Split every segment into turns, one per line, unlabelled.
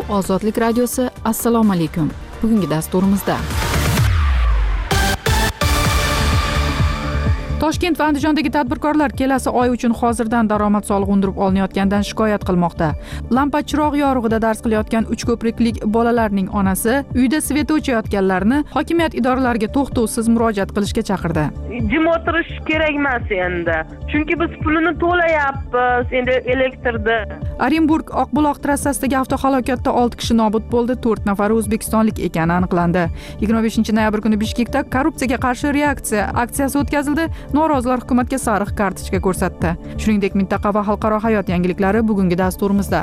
Ozodlik radiosi, assalomu alaykum. Bugungi dasturimizda Toshkent va Andijondagi tadbirkorlar kelasi oy uchun hozirdan daromad solig'i undirib olinayotganidan shikoyat qilmoqda. Lampa chiroq yorug'ida dars qilayotgan 3 ko'priklik bolalarning onasi uyda svet o'chayotganlarni hokimiyat idoralariga to'xtovsiz murojaat qilishga chaqirdi.
Jim o'tirish kerak emas endi. Chunki biz pulini to'layapmiz endi elektrda.
Orenburg Oqbuloq trassasidagi avtohalokatda 6 kishi nobud bo'ldi, 4 nafari o'zbekistonlik ekani aniqlandi. 25-noyabr kuni Bishkekda korrupsiyaga qarshi reaksiya aksiyasi o'tkazildi. Norozilar hukumatga sariq kartochka ko'rsatdi. Shuningdek, mintaqa va xalqaro hayot yangiliklari bugungi dasturimizda.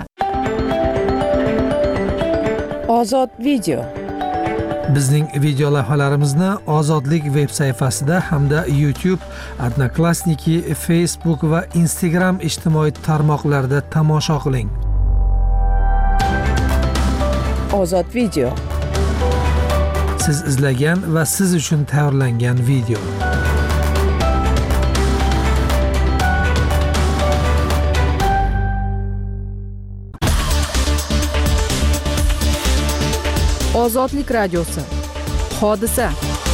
Ozod video.
Bizning video lavhalarimizni Ozodlik veb sayfasida hamda YouTube, Odnoklassniki, Facebook va Instagram ijtimoiy tarmoqlarida tomosha qiling.
Ozod video.
Siz izlagan va siz uchun tayyorlangan video.
Ozodlik radiosi. Hodisa.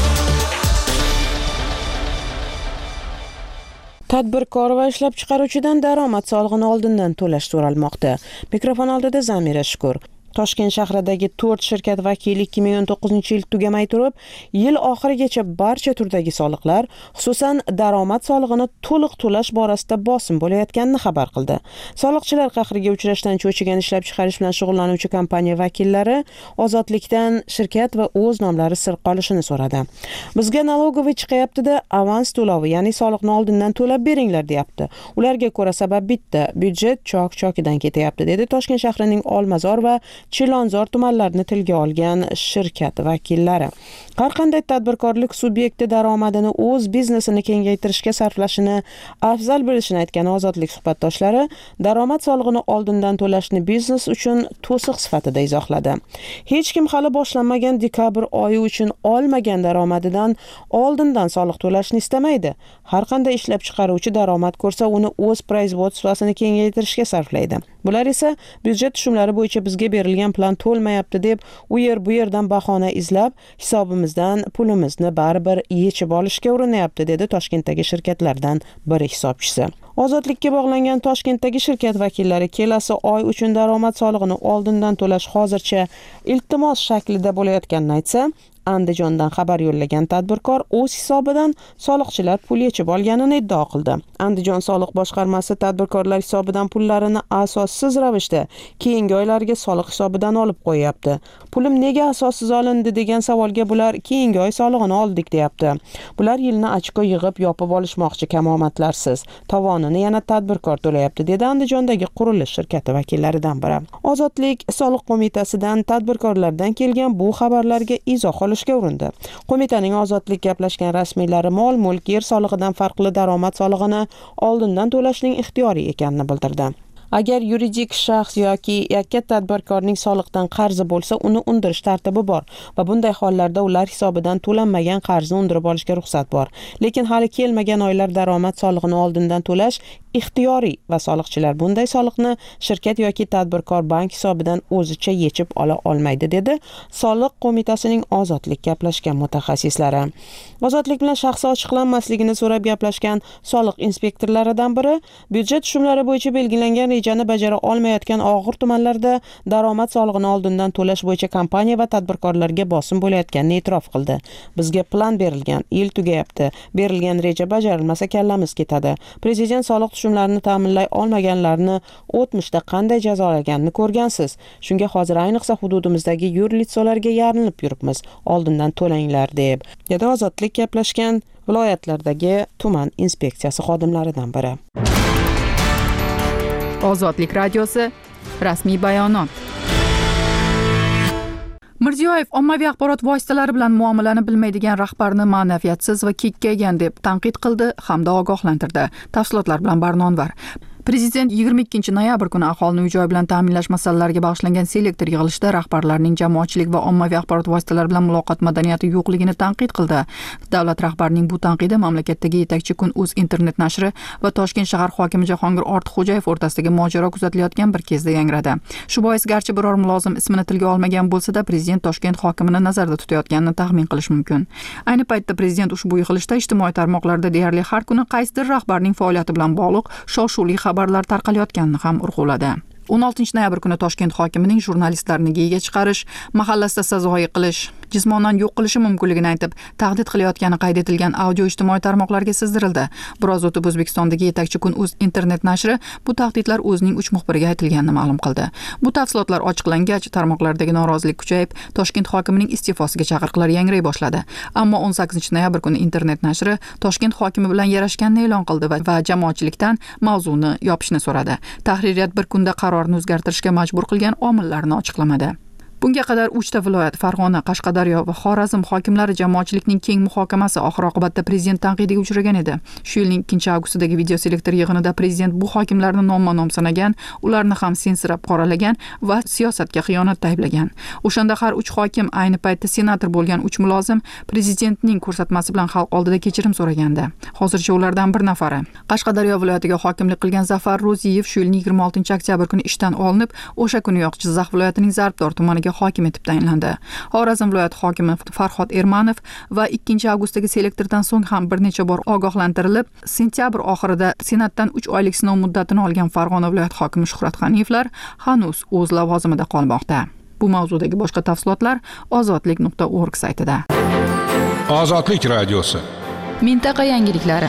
Tadbirkor va ishlab chiqaruvchidan daromad solig'ini oldindan to'lash so'ralmoqda. Mikrofon oldida Zamira Shukur. Toshkent shahridagi 4 shirkat vakili 2019-yil tugamay turib, yil oxirigacha barcha turdagi soliqlar, xususan daromad solig'ini to'liq to'lash borasida bosim bo'layotganini xabar qildi. Soliqchilar qahriga uchrashdan cho'chigan ishlab chiqarish bilan shug'ullanuvchi kompaniya vakillari ozodlikdan shirkat va o'z nomlari sir qolishini so'radi. Bizga налоговый chiqayapti-da, avans to'lovi, ya'ni soliqni oldindan to'lab beringlar deyapti. Ularga ko'ra sabab bitta, byudjet chok-chokidan ketyapti, dedi Toshkent shahrining Olmazor va Chilonzor tumanlarini tilga olgan shirkat vakillari. Har qanday tadbirkorlik subyekti daromadini o'z biznesini kengaytirishga sarflashini afzal bilishini aytgan Ozodlik suhbatdoshlari daromad solig'ini oldindan to'lashni biznes uchun to'siq sifatida izohladi. Hech kim hali boshlanmagan dekabr oyi uchun olmagan daromadidan oldindan soliq to'lashni istamaydi. Har qanday ishlab chiqaruvchi daromad ko'rsa, uni o'z производствосini kengaytirishga sarflaydi. Bular esa byudjet tushumlari bo'yicha bizga berilgan plan to'lmayapti deb u yer bu yerdan bahona izlab, hisobimizdan pulimizni baribir yechib olishga urinyapti, dedi Toshkentdagi shirkatlardan biri hisobchisi. Ozodlikka bog'langan Toshkentdagi shirkat vakillari kelasi oy uchun daromad solig'ini oldindan to'lash hozircha iltimos shaklida bo'layotganini aytsa, Andijondan xabar yo'llagan tadbirkor o'z hisobidan soliqchilar pul yechib olganini iddao qildi. Andijon soliq boshqarmasi tadbirkorlar hisobidan pullarini asossiz ravishda keyingi oylarga soliq hisobidan olib qo'yapti. Pulim nega asossiz olindi degan savolga bular keyingi oy solig'ini oldik deyapti. Bular yilni ochko yig'ib yopib olishmoqchi, kamomatlarsiz. Tovonini yana tadbirkor to'layapti, dedi Andijondagi qurilish shirkati vakillaridan biri. Ozodlik soliq qo'mitasidan tadbirkorlardan kelgan bu xabarlarga izoh olishga urindi. Qo'mitaning Ozodlik gaplashgan rasmiylari mol-mulk, yer solig'idan farqli daromad solig'ini oldindan to'lashning ixtiyoriy ekanini bildirdi. Agar yuridik shaxs yoki yakka tadbirkorning soliqdan qarzi bo'lsa, uni undirish tartibi bor va bunday hollarda ular hisobidan to'lanmagan qarzni undirib olishga ruxsat bor. Lekin hali kelmagan oylar daromad solig'ini oldindan to'lash ixtiyoriy va soliqchilar bunday soliqni shirkat yoki tadbirkor bank hisobidan o'zicha yechib ola olmaydi, dedi Soliq qo'mitasining Ozodlik gaplashgan mutaxassislari. Ozodlik bilan shaxsi ochiqlanmasligini so'rab gaplashgan soliq inspektorlaridan biri byudjet tushumlari bo'yicha belgilangan rejani bajara olmayotgan og'ir tumanlarda daromad solig'ini oldindan to'lash bo'yicha kompaniya va tadbirkorlarga bosim bo'layotganini e'tirof qildi. Bizga plan berilgan, yil tugayapti, berilgan reja bajarilmasa kallamiz ketadi. Prezident soliq tushumlarini ta'minlay olmaganlarni o'tmishda qanday jazolaganini ko'rgansiz. Shunga hozir ayniqsa hududimizdagi yurlitsolarga yarinib yuribmiz. Oldindan to'langlar deb. Dedi Ozodlik gaplashgan viloyatlardagi tuman inspeksiyasi xodimlaridan biri.
Ozodlik radiosi, rasmiy bayonot. Mirziyoyev ommaviy axborot vositalari bilan muomalani bilmaydigan rahbarni ma'naviyatsiz va kekkaygan deb tanqid qildi hamda ogohlantirdi. Tafsilotlar bilan Barnonvar. Prezident 22 noyabr kuni aholini uy-joy bilan ta'minlash masalalariga bag'ishlangan selektor yig'ilishida rahbarlarning jamoatchilik va ommaviy axborot vositalari bilan muloqot madaniyati yo'qligini tanqid qildi. Davlat rahbarining bu tanqidi mamlakatdagi yetakchi Kun.uz internet nashri va Toshkent shahar hokimi Jahongir Ortiqxo'jayev o'rtasidagi mojaro kuzatilayotgan bir kezda yangradi. Shu bois garchi biror mulozim ismini tilga olmagan bo'lsa-da, prezident Toshkent hokimini nazarda tutayotganini taxmin qilish mumkin. Ayni paytda prezident ushbu yig'ilishda ijtimoiy tarmoqlarda deyarli har kuni qaysidir rahbarning faoliyati bilan bog'liq shov-shuvli xabarlar tarqalayotganini ham urg'uladi. 16 noyabr kuni Toshkent hokimining jurnalistlarni geyiga chiqarish, mahallasida sazoyi qilish, jismonan yo'q qilishi mumkinligini aytib, tahdid qilayotgani qayd etilgan audio ijtimoiy tarmoqlarga sizdirildi. Biroz o'tib O'zbekistondagi yetakchi Kun.uz internet nashri bu tahdidlar o'zining 3 muxbiriga aytilganini ma'lum qildi. Bu tafsilotlar ochiqlangach, tarmoqlardagi norozilik kuchayib, Toshkent hokimining iste'fosiga chaqiriqlar yangray boshladi. Ammo 18 noyabr kuni internet nashri Toshkent hokimi bilan yarashganini e'lon qildi va jamoatchilikdan mavzuni yopishni so'radi. Tahririyat bir kunda qarorni o'zgartirishga majbur qilgan omillarni ochiqlamadi. Bunga qadar 3 ta viloyat Farg'ona, Qashqadaryo va Xorazm hokimlari jamoatchilikning keng muhokamasi oxir-oqibatda prezident tanqidiga uchragan edi. Shu yilning 2-avgustidagi videoselektor yig'inida prezident bu hokimlarni nomma-nom sanagan, ularni ham sensirab qoralagan va siyosatga xiyonatda ayblagan. O'shanda har 3 hokim, ayni paytda senator bo'lgan 3 mulozim prezidentning ko'rsatmasi bilan xalq oldida kechirim so'ragandi. Hozircha ulardan bir nafari Qashqadaryo viloyatiga hokimlik qilgan Zafar Ro'ziyev shu yilning 26 oktyabr kuni ishdan olinib, o'sha kuniyoq Jizzax viloyatining Zarbdor tumaniga hokim etib tayinlandi. Xorazm viloyati hokimi Farhod Ermanov va 2-avgustdagi selektordan so'ng ham bir necha bor ogohlantirilib, sentyabr oxirida Senatdan 3 oylik sinov muddatini olgan Farg'ona viloyati hokimi Shuhrat G'aniyevlar hanuz o'z lavozimida qolmoqda. Bu mavzudagi boshqa tafsilotlar ozodlik.org saytida.
Ozodlik radiosi.
Mintaqa yangiliklari.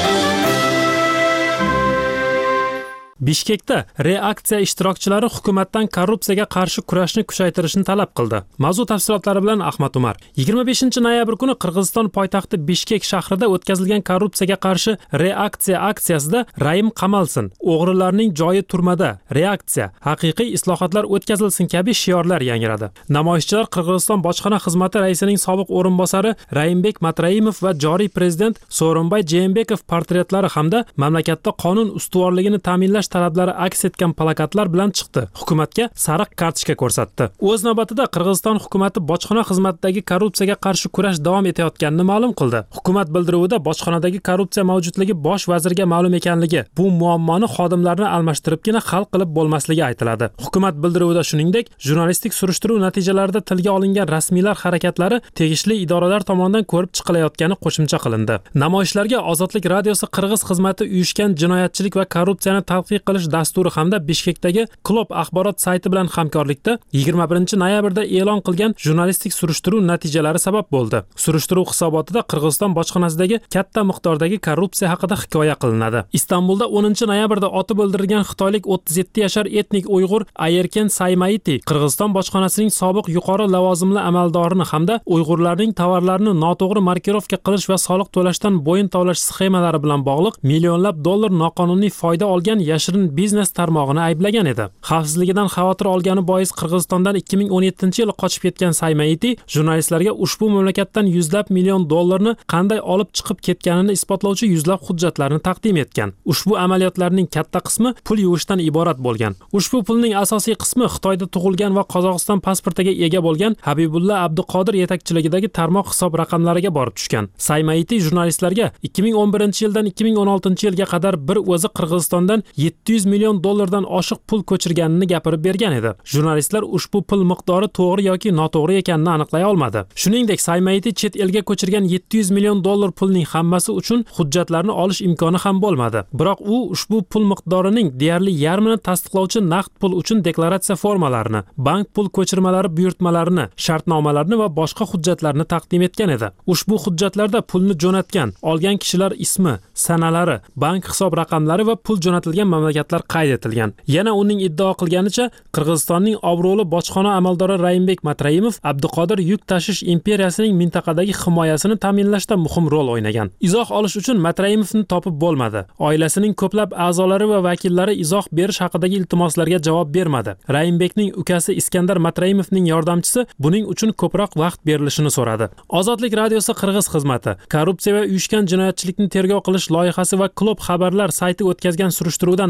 Bishkekda reaksiya ishtirokchilari hukumatdan korrupsiyaga qarshi kurashni kuchaytirishni talab qildi. Mavzu tafsilotlari bilan Ahmad Umar. 25 noyabr kuni Qirg'iziston poytaxti Bishkek shahrida o'tkazilgan korrupsiyaga qarshi reaksiya aksiyasida Raim qamalsin, o'g'rilarning joyi turmada, reaksiya, haqiqiy islohotlar o'tkazilsin kabi shiorlar yangradi. Namoyishchilar Qirg'iziston bojxona xizmati raisining sobiq o'rinbosari Raimbek Matraimov va joriy prezident Sooronbay Jeenbekov portretlari hamda mamlakatda qonun ustuvorligini ta'minlash talablari aks etgan plakatlar bilan chiqdi. Hukumatga sariq kartochka ko'rsatdi. O'z navbatida Qirg'iziston hukumatı bojxona xizmatidagi korrupsiyaga qarshi kurash davom etayotganini ma'lum qildi. Hukumat bildiruvida bojxonadagi korrupsiya mavjudligi bosh vazirga ma'lum ekanligi, bu muammoni xodimlarni almashtiribgina hal qilib bo'lmasligi aytiladi. Hukumat bildiruvida shuningdek, jurnalistik surishtiruv natijalarida tilga olingan rasmiylar harakatlari tegishli idoralar tomonidan ko'rib chiqilayotgani qo'shimcha qilindi. Namoyishlarga Ozodlik radiosi Qirg'iz xizmati uyushgan jinoyatchilik va korrupsiyani tadqiq qilish dasturi hamda Bishkekdagi Klub axborot sayti bilan hamkorlikda 21 noyabrda e'lon qilgan jurnalistik surishtiruv natijalari sabab bo'ldi. Surishtiruv hisobotida Qirg'iziston bojxonasidagi katta miqdordagi korrupsiya haqida hikoya qilinadi. Istanbulda 10 noyabrda otib o'ldirilgan xitoylik 37 yashar etnik Uyg'ur Ayerken Saymaiti Qirg'iziston bojxonasining sobiq yuqori lavozimli amaldorini hamda Uyg'urlarning tovarlarini noto'g'ri markirovka qilish va soliq to'lashdan bo'yin tovlash sxemalari bilan bog'liq millionlab dollar noqonuniy foyda olgan yashirin biznes tarmog'ini ayblagan edi. Xavfsizligidan xavotir olgani bois Qirg'izistondan 2017-yili qochib ketgan Saymaiti jurnalistlarga ushbu mamlakatdan yuzlab million dollarni qanday olib chiqib ketganini isbotlovchi yuzlab hujjatlarni taqdim etgan. Ushbu amaliyotlarning katta qismi pul yuvishdan iborat bo'lgan. Ushbu pulning asosiy qismi Xitoyda tug'ilgan va Qozog'iston pasportiga ega bo'lgan Habibulla Abduqodir yetakchiligidagi tarmoq hisob raqamlariga borib tushgan. Saymaiti jurnalistlarga 2011-yildan 2016-yilga qadar bir o'zi Qirg'izistondan 700 million dollardan oshiq pul ko'chirganini gapirib bergan edi. Jurnalistlar ushbu pul miqdori to'g'ri yoki noto'g'ri ekanini aniqlay olmadi. Shuningdek, Saymaiti chet elga ko'chirgan 700 million dollar pulning hammasi uchun hujjatlarni olish imkoni ham bo'lmadi. Biroq u ushbu pul miqdorining deyarli yarmini tasdiqlovchi naqd pul uchun deklaratsiya formalarini, bank pul ko'chirmalari buyurtmalarini, shartnomalarni va boshqa hujjatlarni taqdim etgan edi. Ushbu hujjatlarda pulni jo'natgan, olgan kishilar ismi, sanalari, bank hisob raqamlari va pul jo'natilgan mamlakatlar qayd etilgan. Yana uning iddao qilganicha, Qirg'izistonning obro'li bojxona amaldori Raimbek Matraimov Abduqodir yuk tashish imperiyasining mintaqadagi himoyasini ta'minlashda muhim rol o'ynagan. Izoh olish uchun Matraimovni topib bo'lmadi. Oilasining ko'plab a'zolari va vakillari izoh berish haqidagi iltimoslarga javob bermadi. Raimbekning ukasi Iskandar Matraimovning yordamchisi buning uchun ko'proq vaqt berilishini so'radi. Ozodlik radiosi Qirg'iz xizmati korrupsiya va uyushgan jinoyatchilikni tergov qilish loyihasi va Klub xabarlar sayti o'tkazgan surishtiruvdan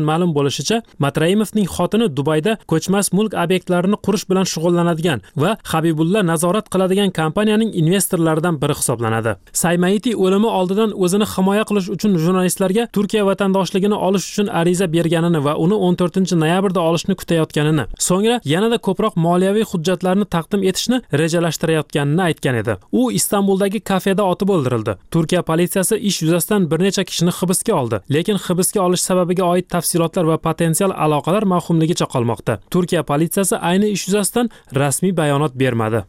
ma'lum bo'lishicha, Matraimovning xotini Dubayda ko'chmas mulk obyektlarini qurish bilan shug'ullanadigan va Habibulla nazorat qiladigan kompaniyaning investorlaridan biri hisoblanadi. Saymaiti o'limi oldidan o'zini himoya qilish uchun jurnalistlarga Turkiya vatandoshligini olish uchun ariza berganini va uni 14-noyabrda olishni kutayotganini, so'ngra yanada ko'proq moliyaviy hujjatlarni taqdim etishni rejalashtirayotganini aytgan edi. U Istanbuldagi kafeda otib o'ldirildi. Turkiya politsiyasi ish yuzasidan bir necha kishini hibsga oldi, lekin hibsga olish sababiga oid tafsilotlar va potensial aloqalar mavhumligicha qolmoqda. Turkiya politsiyasi ayni ish yuzasidan rasmiy bayonot bermadi.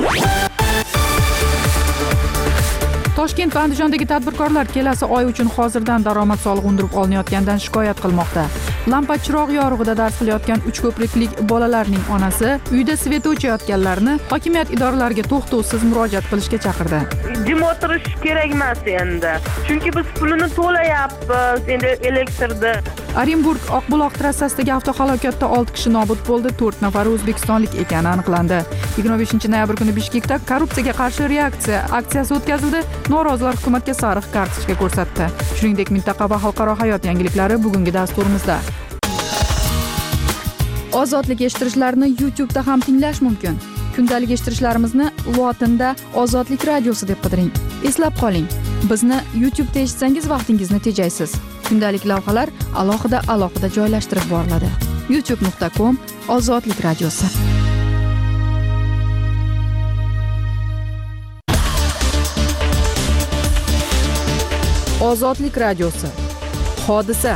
Toshkent va Andijondagi tadbirkorlar kelasi oy uchun hozirdan daromad solig'i undirib olinayotganidan shikoyat qilmoqda. Lampa chiroq yorug'ida dars qilayotgan 3 ko'priklik bolalarning onasi uyda svet o'chayotganlarni hokimiyat idoralariga to'xtovsiz murojaat qilishga chaqirdi.
Jim o'tirish kerak emas endi. Chunki biz pulini to'layapmiz endi elektrda.
Orenburg Oqbuloq trassasidagi avtohalokatda 6 kishi nobud bo'ldi, 4 nafari o'zbekistonlik ekani aniqlandi. 25-noyabr kuni Bishkekda korrupsiyaga qarshi reaksiya aksiyasi o'tkazildi. Norozilar hukumatga sariq kartochka ko'rsatdi. Shuningdek, mintaqa va xalqaro hayot yangiliklari bugungi dasturimizda. Ozodlik eshittirishlarni YouTube'da ham tinglash mumkin. Kundalik eshittirishlarimizni lotinda Ozodlik radiosi deb qidiring. Eslab qoling, bizni YouTube'da eshitsangiz vaqtingizni tejaysiz. Kundalik lavhalar alohida joylashtirib boriladi. youtube.com Ozodlik radiosi. Ozodlik radiosi. Hodisa.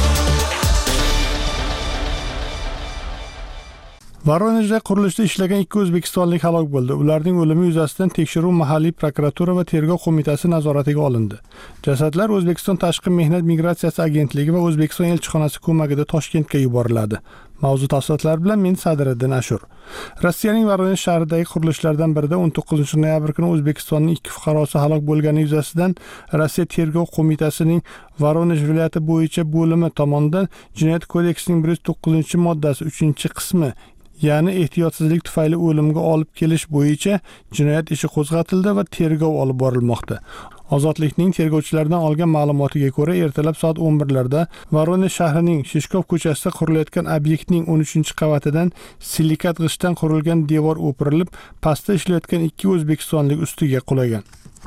Voronejda qurilishda ishlagan 2 o'zbekistonlik halok bo'ldi. Ularning o'limi yuzasidan tekshiruv mahalliy prokuratura va tergov qo'mitasi nazoratiga olindi. Jasadlar O'zbekiston Tashqi mehnat migratsiyasi agentligi va O'zbekiston elchixonasi ko'magida Toshkentga yuboriladi. Mavzu tafsilotlari bilan men Sadiriddin Ashur. Rossiyaning Voronej shahridagi qurilishlardan birida 19-noyabr kuni O'zbekistonning 2 fuqarosi halok bo'lgani yuzasidan Rossiya tergov qo'mitasining Voronej viloyati bo'yicha bo'limi tomonidan Jinoyat kodeksining 109-moddasi 3-qismi, ya'ni ehtiyotsizlik tufayli o'limga olib kelish bo'yicha jinoyat ishi qo'zg'atildi va tergov olib borilmoqda. Ozodlikning tergovchilaridan olgan ma'lumotiga ko'ra, ertalab soat 11larda Voronej shahrining Shishkov ko'chasida qurilayotgan obyektning 13-qavatidan silikat g'ishtdan qurilgan devor o'pirilib, pastda ishlayotgan 2 o'zbekistonlik ustiga qulagan.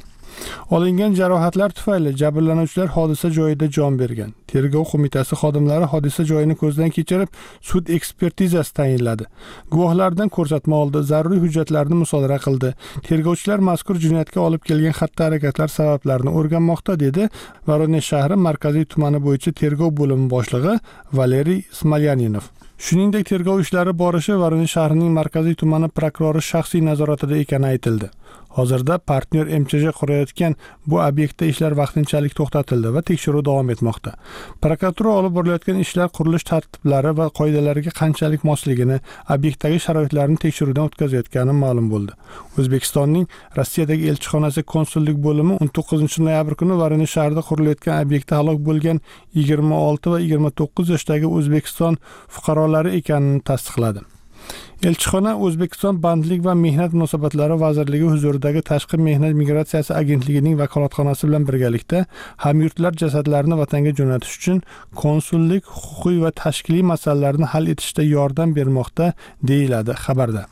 Olingan jarohatlar tufayli jabrlanuvchilar hodisa joyida jon bergan. Tergov qo'mitasi xodimlari hodisa joyini ko'zdan kechirib, sud ekspertizasi tayinladi. Guvohlardan ko'rsatma oldi, zaruriy hujjatlarni musodara qildi. Tergovchilar mazkur jinoyatga olib kelgan xatti-harakatlar sabablarini o'rganmoqda, dedi Voronej shahri markaziy tumani bo'yicha tergov bo'limi boshlig'i Valeriy Smolyaninov. Shuningdek, tergov ishlari borishi Voronej shahrining markaziy tumani prokurori shaxsiy nazoratida ekani aytildi. Hozirda partnyor MChJ qurayotgan bu obyektda ishlar vaqtinchalik to'xtatildi va tekshiruv davom etmoqda. Prokuratura olib borilayotgan ishlar qurilish tartiblari va qoidalariga qanchalik mosligini, obyektdagi sharoitlarni tekshiruvdan o'tkazayotgani ma'lum bo'ldi. O'zbekistonning Rossiyadagi elchixonasi konsullik bo'limi 19-noyabr kuni Voronej shahrida qurilayotgan obyektda halok bo'lgan 26 va 29 yoshdagi O'zbekiston fuqarolari ekanini tasdiqladi. Elchixona O'zbekiston Bandlik va mehnat munosabatlari vazirligi huzuridagi Tashqi mehnat migratsiyasi agentligining vakolatxonasi bilan birgalikda hamyurtlar jasadlarini vatanga jo'natish uchun konsullik, huquqiy va tashkiliy masalalarni hal etishda yordam bermoqda, deyiladi xabarda.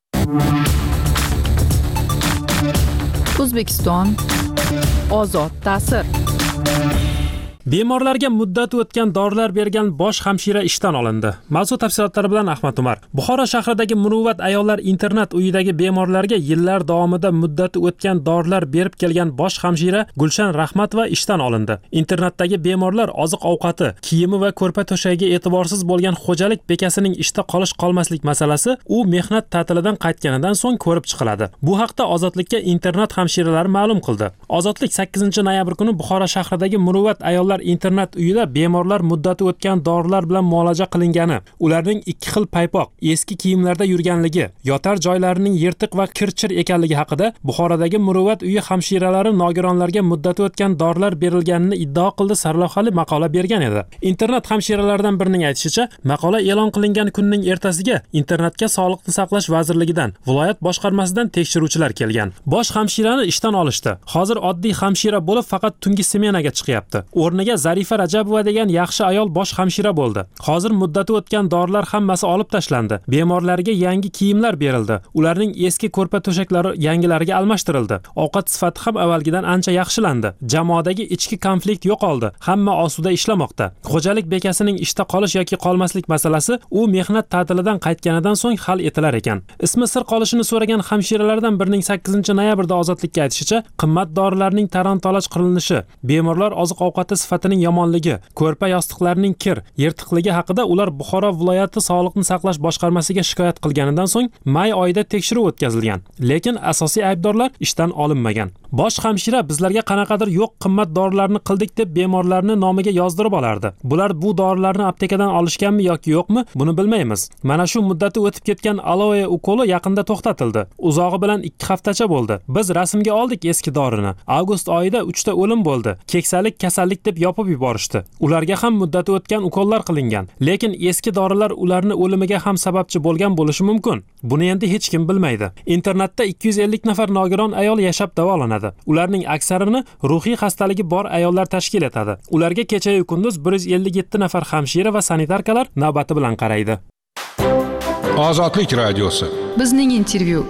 O'zbekiston ozod ta'sir.
Bemorlarga muddati o'tgan dorilar bergan bosh hamshira ishdan olindi. Mavzu tafsilotlari bilan Ahmad Umar. Buxoro shahridagi Muruvvat ayollar internat uyidagi bemorlarga yillar davomida muddati o'tgan dorilar berib kelgan bosh hamshira Gulshan Rahmatova ishdan olindi. Internatdagi bemorlar oziq-ovqati, kiyimi va ko'rpa to'shagiga e'tiborsiz bo'lgan xo'jalik bekasining ishda qolish-qolmaslik masalasi u mehnat ta'tilidan qaytganidan so'ng ko'rib chiqiladi. Bu haqda Ozodlikka internat hamshiralari ma'lum qildi. Ozodlik 8-noyabr kuni Buxoro shahridagi Muruvvat ayollar internat uyida bemorlar muddati o'tgan dorilar bilan muolaja qilingani, ularning 2 xil paypoq, eski kiyimlarda yurganligi, yotar joylarining yirtiq va kirchir ekanligi haqida Buxorodagi Muruvvat uyi hamshiralari nogironlarga muddati o'tgan dorilar berilganini iddao qildi sarlavhali maqola bergan edi. Internat hamshiralaridan birining aytishicha, maqola e'lon qilingan kunning ertasiga internatga Sog'liqni saqlash vazirligidan, viloyat boshqarmasidan tekshiruvchilar kelgan. Bosh hamshirani ishdan olishdi. Hozir oddiy hamshira bo'lib faqat tungi smenaga chiqyapti. O'rni o'rniga Zarifa Rajabova degan yaxshi ayol bosh hamshira bo'ldi. Hozir muddati o'tgan dorilar hammasi olib tashlandi. Bemorlarga yangi kiyimlar berildi. Ularning eski ko'rpa to'shaklari yangilariga almashtirildi. Ovqat sifati ham avvalgidan ancha yaxshilandi. Jamoadagi ichki konflikt yo'qoldi. Hamma osuda ishlamoqda. Xo'jalik bekasining ishda qolish yoki qolmaslik masalasi u mehnat ta'tilidan qaytganidan so'ng hal etilar ekan. Ismi sir qolishini so'ragan hamshiralardan birining 8-noyabrda Ozodlikka aytishicha, qimmat dorilarning talon-toroj qilinishi, bemorlar oziq-ovqati sifatining yomonligi, ko'rpa yostiqlarining kir, yirtiqligi haqida ular Buxoro viloyati Sog'liqni saqlash boshqarmasiga shikoyat qilganidan so'ng may oyida tekshiruv o'tkazilgan. Lekin asosiy aybdorlar ishdan olinmagan. Bosh hamshira bizlarga qanaqadir yo'q qimmat dorilarni qildik deb bemorlarni nomiga yozdirib olardi. Bular bu dorilarni aptekadan olishganmi yoki yo'qmi, buni bilmaymiz. Mana shu muddati o'tib ketgan aloe ukoli yaqinda to'xtatildi. Uzog'i bilan 2 haftacha bo'ldi. Biz rasmga oldik eski dorini. Avgust oyida 3 ta o'lim bo'ldi. Keksalik kasallik deb yopib yuborishdi. Ularga ham muddati o'tgan ukollar qilingan. Lekin eski dorilar ularni o'limiga ham sababchi bo'lgan bo'lishi mumkin. Buni endi hech kim bilmaydi. Internetda 250 nafar nogiron ayol yashab davolanadi. Ularning aksarini ruhiy xastaligi bor ayollar tashkil etadi. Ularga kecha-yu kunduz 157 nafar hamshira va sanitarkalar navbati bilan qaraydi.
Ozodlik radiosi.
Bizning intervyu.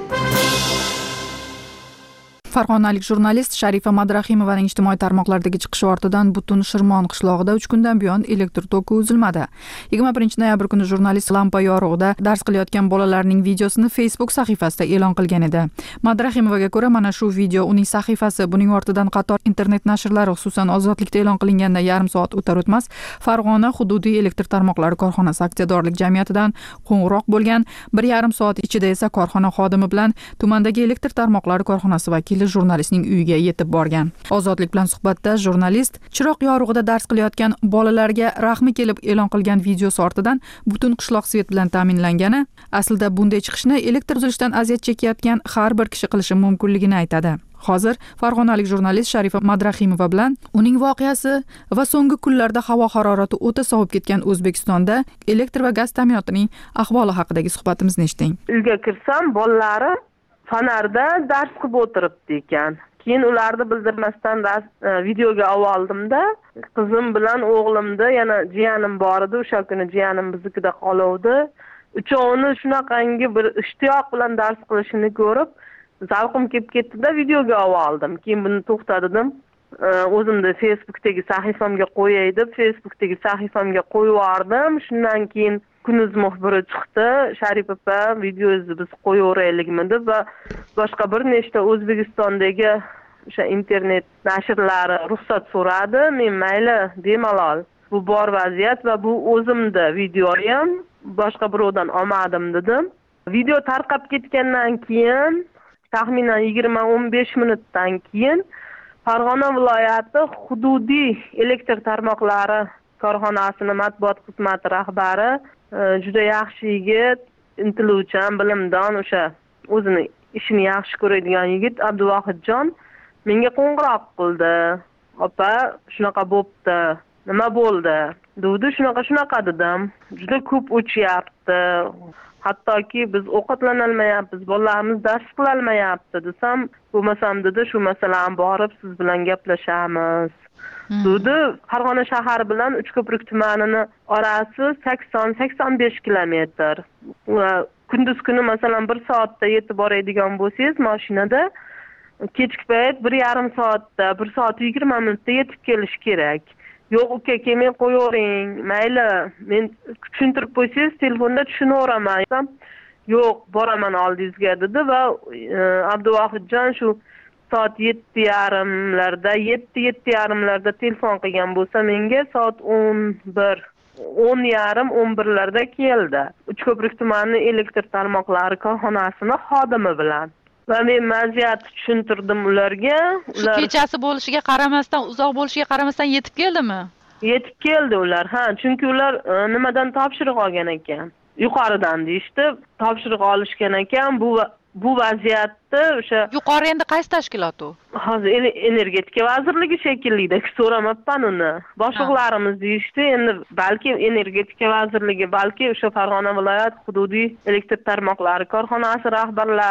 Farg'onalik jurnalist Sharifa Madrahimovaning ijtimoiy tarmoqlardagi chiqishi ortidan butun Shirmon qishlog'ida 3 kundan buyon elektr toki uzilmadi. 21-noyabr kuni jurnalist lampa yorug'ida dars qilayotgan bolalarning videosini Facebook sahifasida e'lon qilgan edi. Madrahimovaga ko'ra, mana shu video uning sahifasi, buning ortidan qator internet nashrlari, xususan Ozodlikda e'lon qilingandan yarim soat o'tar o'tmas Farg'ona hududiy elektr tarmoqlari korxonasi aksiyadorlik jamiyatidan qo'ng'iroq bo'lgan. 1,5 soat ichida esa korxona xodimi bilan tumandagi elektr tarmoqlari korxonasi vakili jurnalistning uyiga yetib borgan. Ozodlik bilan suhbatda jurnalist chiroq yorug'ida dars qilayotgan bolalarga rahmi kelib e'lon qilgan videosi ortidan butun qishloq svet bilan ta'minlangani, aslida bunday chiqishni elektr uzilishidan aziyat chekayotgan har bir kishi qilishi mumkinligini aytadi. Hozir farg'onalik jurnalist Sharifa Madrahimova bilan uning voqeasi va so'nggi kunlarda havo harorati o'ta sovib ketgan O'zbekistonda elektr va gaz ta'minotining ahvoli haqidagi suhbatimizni eshiting.
Uyga kirsam, bolalari fanarda dars qilib o'tiribdi ekan. Keyin ularni bildirmasdan videoga oldim-da, qizim bilan o'g'limda yana jiyanim bor edi, o'sha kuni jiyanim biznikida qoluvdi. Uchovini shunaqangi bir ishtiyoq bilan dars qilishini ko'rib, zavqim kelib ketdi-da, videoga oldim. Keyin buni to'xtatdim. O'zimda Facebookdagi sahifamga qo'yay deb Facebookdagi sahifamga qo'yib yubordim. Shundan keyin Kunuz muxbiri chiqdi. Sharif opa, videozni biz qo'yaveraylikmi deb va boshqa bir nechta O'zbekistondagi o'sha internet nashrlari ruxsat so'radi. Men mayli bemalol. Bu bor vaziyat va bu o'zimda videoyam, boshqa birovdan olmadim dedim. Video tarqab ketgandan keyin taxminan 20-15 minutdan keyin Farg'ona viloyati hududiy elektr tarmoqlari korxonasining matbuot xizmati rahbari juda yaxshi yigit, intiluvchan, bilimdon, o'sha o'zini ishini yaxshi ko'radigan yigit Abduvohidjon menga qo'ng'iroq qildi. Opa, shunaqa bo'pti. Nima bo'ldi? Dedi, shunaqa dedim. Juda ko'p o'chyapti. Hattoki biz ovqatlana olmayapmiz, bolalarimiz dars qila olmayapti desam, bo'lmasam dedi, shu masalani borib siz bilan gaplashamiz. Dedi, Farg'ona shahar bilan Uchko'prik tumanining orasi 80-85 kilometr. Kunduz kuni masalan 1 soatda yetib boradigan bo'lsangiz mashinada, kechki payt 1,5 soatda, 1 soat 20 minutda yetib kelish kerak. Yo'q, uka, kelmay qo'yavering. Mayli, men tushuntirib qo'ysangiz telefonda tushunaveraman. Yo'q, boraman oldingizga dedi va Abduvohidjon shu soat 7:30larda, 7:30larda telefon qilgan bo'lsa, menga soat 10:30-11larda keldi. Uchko'prik tumanining elektr tarmoqlari korxonasining xodimi bilan. Va men vaziyatni tushuntirdim ularga.
Shu kechasi bo'lishiga qaramasdan, uzoq bo'lishiga qaramasdan yetib keldimi?
Yetib keldi ular. Ha, chunki ular nimadan topshiriq olgan ekan? Yuqoridan deyishdi, topshiriq olishgan ekan. Bu vaziyatda o'sha
yuqori endi qaysi tashkilot u?
Hozir energetika vazirligi shekillida so'ramabman uni. Boshliqlarimiz deyishdi, endi balki energetika vazirligi, balki o'sha Farg'ona viloyat hududiy elektr tarmoqlari korxonasi rahbarlari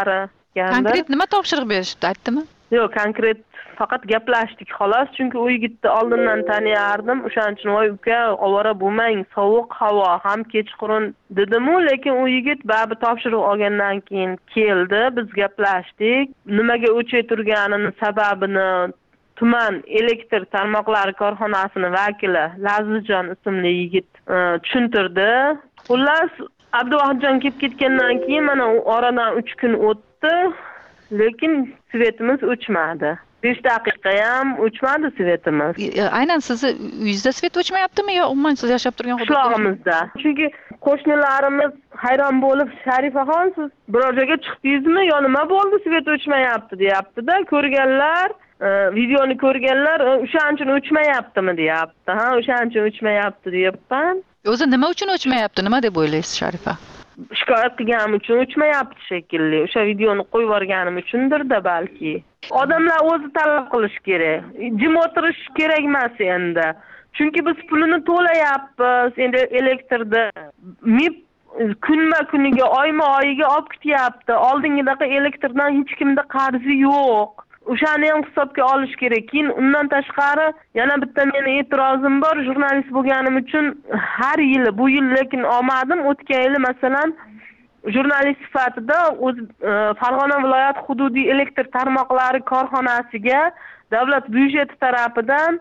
aytgandir.
Konkret nima topshiriq berishibdi, aytdimi?
Yo'q, konkret faqat gaplashdik xolos, chunki u yigitni oldindan taniyardim. O'shaning uchun voy uka, ovora bo'lmang, sovuq havo, ham kechqurun dedim-u, lekin u yigit baribir topshiriq olgandan keyin keldi, biz gaplashdik. Nimaga o'chib turganini, sababini tuman elektr tarmoqlari korxonasini vakili Lazijon ismli yigit tushuntirdi. Xullas, Abduvahidjon kelib ketgandan keyin mana oradan 3 kun o'tdi, lekin svetimiz o'chmadi. 5 daqiqa ham o'chmadi svetimiz.
Aynan sizni uyingizda svet o'chmayaptimi yo umuman siz yashab turgan hududda?
Qishlog'imizda. Chunki qo'shnilarimiz hayron bo'lib, Sharifaxon siz biror joyga chiqdingizmi yo nima bo'ldi, svet o'chmayapti deyapti-da. Ko'rganlar, videoni ko'rganlar, o'shaning uchun o'chmayaptimi deyapti. Ha, o'shaning uchun o'chmayapti deyapman.
O'zi nima uchun o'chmayapti? Nima deb o'ylaysiz, Sharifa?
Shikoyat qilganim uchun o'chmayapti shekilli. O'sha videoni qo'yib yuborganim uchundir-da balki. Odamlar o'zi talab qilish kerak. Jim o'tirish kerak emas endi. Chunki biz pulini to'layapmiz. Endi elektrda MIP kunma-kuniga, oyma-oyiga olib ketyapti. Oldingidaqa elektrdan hech kimda qarzi yo'q. O'shani ham hisobga olish kerak. Keyin undan tashqari yana bitta meni e'tirozim bor. Jurnalist bo'lganim uchun har yili, bu yil lekin olmadim. O'tgan yili masalan jurnalist sifatida o'z Farg'ona viloyat hududiy elektr tarmoqlari korxonasiga davlat byudjeti tarafidan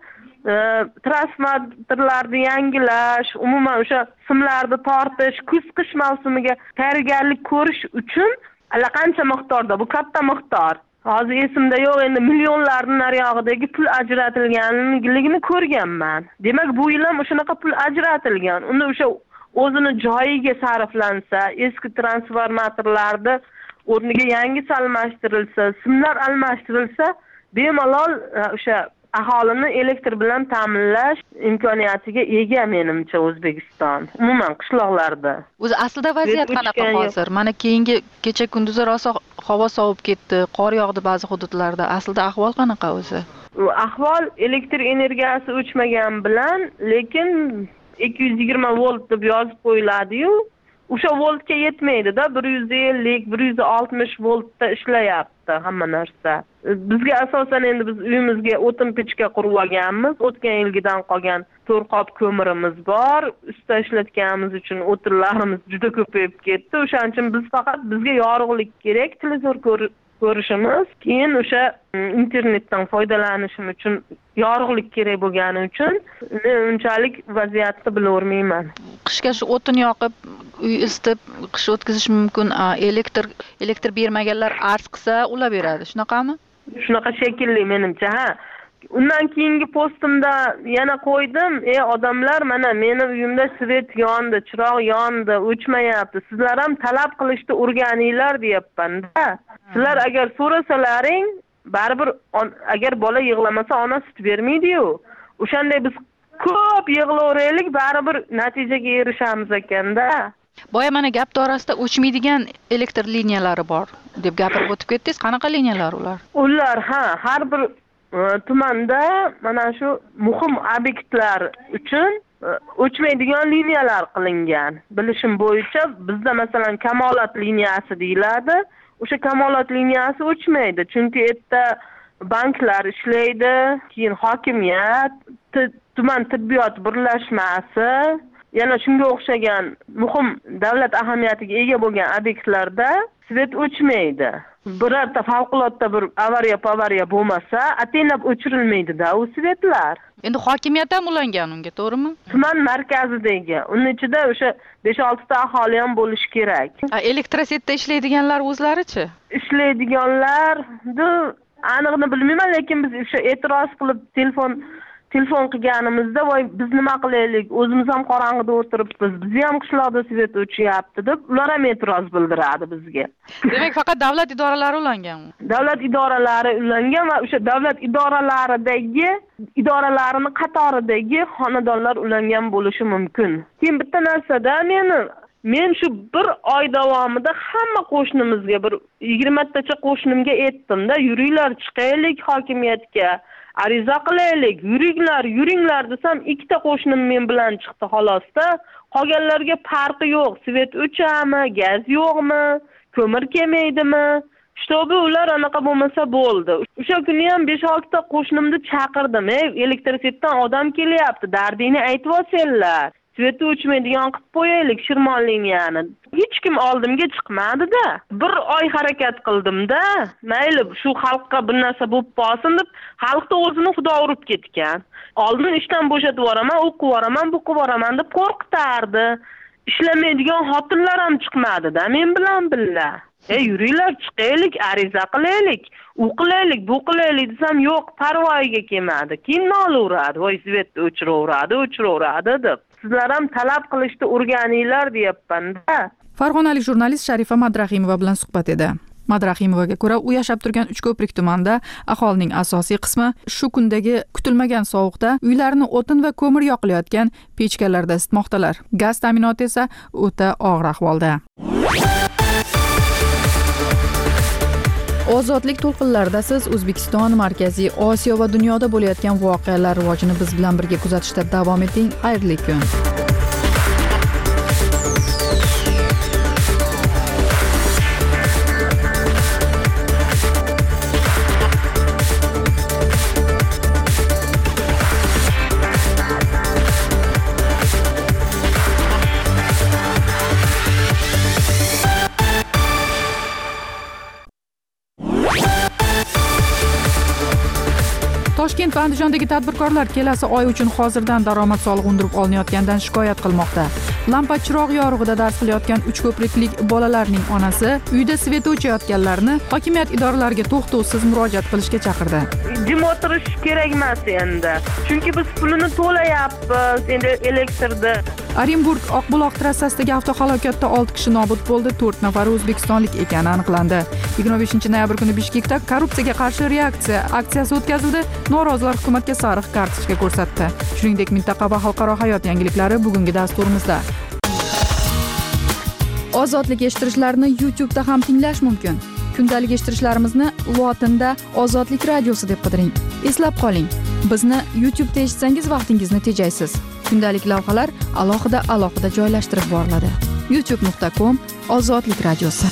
transformatorlarni yangilash, umuman o'sha simlarni tortish, kuz-qish mavsumiga tayyorgarlik ko'rish uchun allaqancha miqdorda, bu katta miqdor. Hozir esimda yo'q, endi millionlarning nariyog'idagi pul ajratilganligini ko'rganman. Demak, bu yil ham o'shanaqa pul ajratilgan. Unda o'sha o'zini joyiga sarflansa, eski transformatorlarni o'rniga yangisi almashtirilsa, simlar almashtirilsa, bemalol o'sha aholini elektr bilan ta'minlash imkoniyatiga ega menimcha O'zbekiston. Umuman qishloqlarda.
O'zi aslida vaziyat qanaqa hozir? Mana keyingi kecha kunduzi rosa havo sovib ketdi, qor yog'di ba'zi hududlarda. Aslida ahvol qanaqa o'zi?
Ahvol elektr energiyasi o'chmagan bilan, lekin 220 volt deb yozib qo'yiladi-yu, o'sha voltga yetmaydi-da, 150, 160 voltda ishlayapti hamma narsa. Bizga asosan endi biz uyimizga o'tin pechka qurib olganmiz. O'tgan yilgidan qolgan 4 qop ko'mirimiz bor. Ustda ishlatganimiz uchun o'tinlarimiz juda ko'payib ketdi. O'shaning uchun biz faqat bizga yorug'lik kerak, televizor ko'rishimiz, keyin o'sha internetdan foydalanishim uchun yorug'lik kerak bo'lgani uchun men unchalik vaziyatni bilolmayman.
Qishga shu o'tin yoqib, uy isitib, qish o'tkazish mumkin. Elektr bermaganlar arz qilsa ulab beradi. Shunaqami?
Shunaqa shekilli menimcha, ha. Undan keyingi postimda yana qo'ydim, odamlar, mana meni uyimda svet yondi, chiroq yondi, o'chmayapti. Sizlar ham talab qilishni o'rganinglar deyapman-da. Sizlar agar so'rasalaring, baribir agar bola yig'lamasa ona sut bermaydi-yu. O'shanday biz ko'p yig'laveraylik, baribir natijaga erishamiz ekanda.
Boya mana gap orasida o'chmaydigan elektr liniyalari bor deb gapirib o'tib ketdingiz. Qanaqa liniyalar ular?
Ular har bir tumanda mana shu muhim obyektlar uchun o'chmaydigan liniyalar qilingan. Bilishim bo'yicha bizda masalan Kamolat liniyasi deyiladi. O'sha Kamolat liniyasi o'chmaydi, chunki yerda banklar ishlaydi, keyin hokimiyat, tuman tibbiyot birlashmasi, yana shunga o'xshagan muhim davlat ahamiyatiga ega bo'lgan obyektlarda svet o'chmaydi. Birorta favqulodda bir avariya bo'lmasa, ataylab o'chirilmaydi-da u svetlar.
Endi hokimiyat ham ulangan unga, to'g'rimi?
Tuman markazidagi. Uning ichida o'sha 5-6 ta aholi ham bo'lishi kerak.
Elektrosetda ishlaydiganlar o'zlari-chi?
Ishlaydiganlarni aniqni bilmayman, lekin biz o'sha e'tiroz qilib telefon qilganimizda, voy biz nima qilaylik, o'zimiz ham qorong'ida o'tiribmiz, bizni ham qishloqda svet o'chyapti deb, ular ham e'tiroz bildiradi bizga.
Demak, faqat davlat idoralari ulangan.
Davlat idoralari ulangan va o'sha davlat idoralarini qatoridagi xonadonlar ulangan bo'lishi mumkin. Keyin bitta narsada men shu bir oy davomida hamma qo'shnimizga, bir 20 tacha qo'shnimga aytdim-da, yuringlar chiqaylik hokimiyatga. Ariza qilaylik, yuringlar desam, 2 ta qo'shnim men bilan chiqdi xolosda. Qolganlarga farqi yo'q. Svet o'chami, gaz yo'qmi, ko'mir kelmaydimi? Shtobi ular anaqa bo'lmasa bo'ldi. O'sha kuni ham 5-6 ta qo'shnimni chaqirdim. Elektrositdan odam kelyapti, dardingni aytib olsanglar. Sveti o'chmaydigan qilib qo'yaylik Shirmon liniyani. Hech kim oldimga chiqmadi-da. Bir oy harakat qildim-da. Mayli, shu xalqqa bir narsa bo'lib qolsin deb, xalqda o'zini xudo urib ketgan. Oldin ishdan bo'shatib yuboraman, o'qib yuboraman, buqib yuboraman deb qo'rqitardi. Ishlamaydigan xotinlar ham chiqmadi-da men bilan birga. Yuringlar, chiqaylik, ariza qilaylik, u qilaylik, bu qilaylik desam, yo'q, parvoyiga kelmadi. Keyin nolaveradi, voy svetni o'chiraveradi deb. Sizlar ham talab qilishni o'rganinglar deyapman-da.
Farg'onalik jurnalist Sharifa Madrahimova bilan suhbat edi. Madrahimovaga ko'ra, u yashab turgan Uchko'prik tumanida aholining asosiy qismi shu kundagi kutilmagan sovuqda uylarini o'tin va ko'mir yoqilayotgan pechkalarda isitmoqdalar. Gaz ta'minoti esa o'ta og'ir ahvolda. Ozodlik to'lqinlarida siz O'zbekiston, Markaziy Osiyo va dunyoda bo'layotgan voqealar rivojini biz bilan birga kuzatishda davom eting. Xayrli kun. Toshkent va Andijondagi tadbirkorlar kelasi oy uchun hozirdan daromad solig'i undirib olinayotganidan shikoyat qilmoqda. Lampa chiroq yorug'ida dars qilayotgan uchko'priklik bolalarning onasi uyda svet o'chayotganlarni hokimiyat idoralariga to'xtovsiz murojaat qilishga chaqirdi.
Jim o'tirish kerak emas endi. Chunki biz pulini to'layapmiz endi elektrda.
Orenburg Oqbuloq trassasidagi avtohalokatda 6 kishi nobud bo'ldi, 4 nafari o'zbekistonlik ekani aniqlandi. 25-noyabr kuni Bishkekda korrupsiyaga qarshi reaksiya aksiyasi o'tkazildi. Norozilar hukumatga sariq kartochka ko'rsatdi. Shuningdek, mintaqa va xalqaro hayot yangiliklari bugungi dasturimizda. Ozodlik eshittirishlarni YouTube'da ham tinglash mumkin. Kundalik eshittirishlarimizni lotinda Ozodlik radiosi deb qidiring. Eslab qoling, bizni YouTube'da eshitsangiz vaqtingizni tejaysiz. Kundalik lavhalar alohida joylashtirib boriladi. youtube.com/Ozodlik radiosi.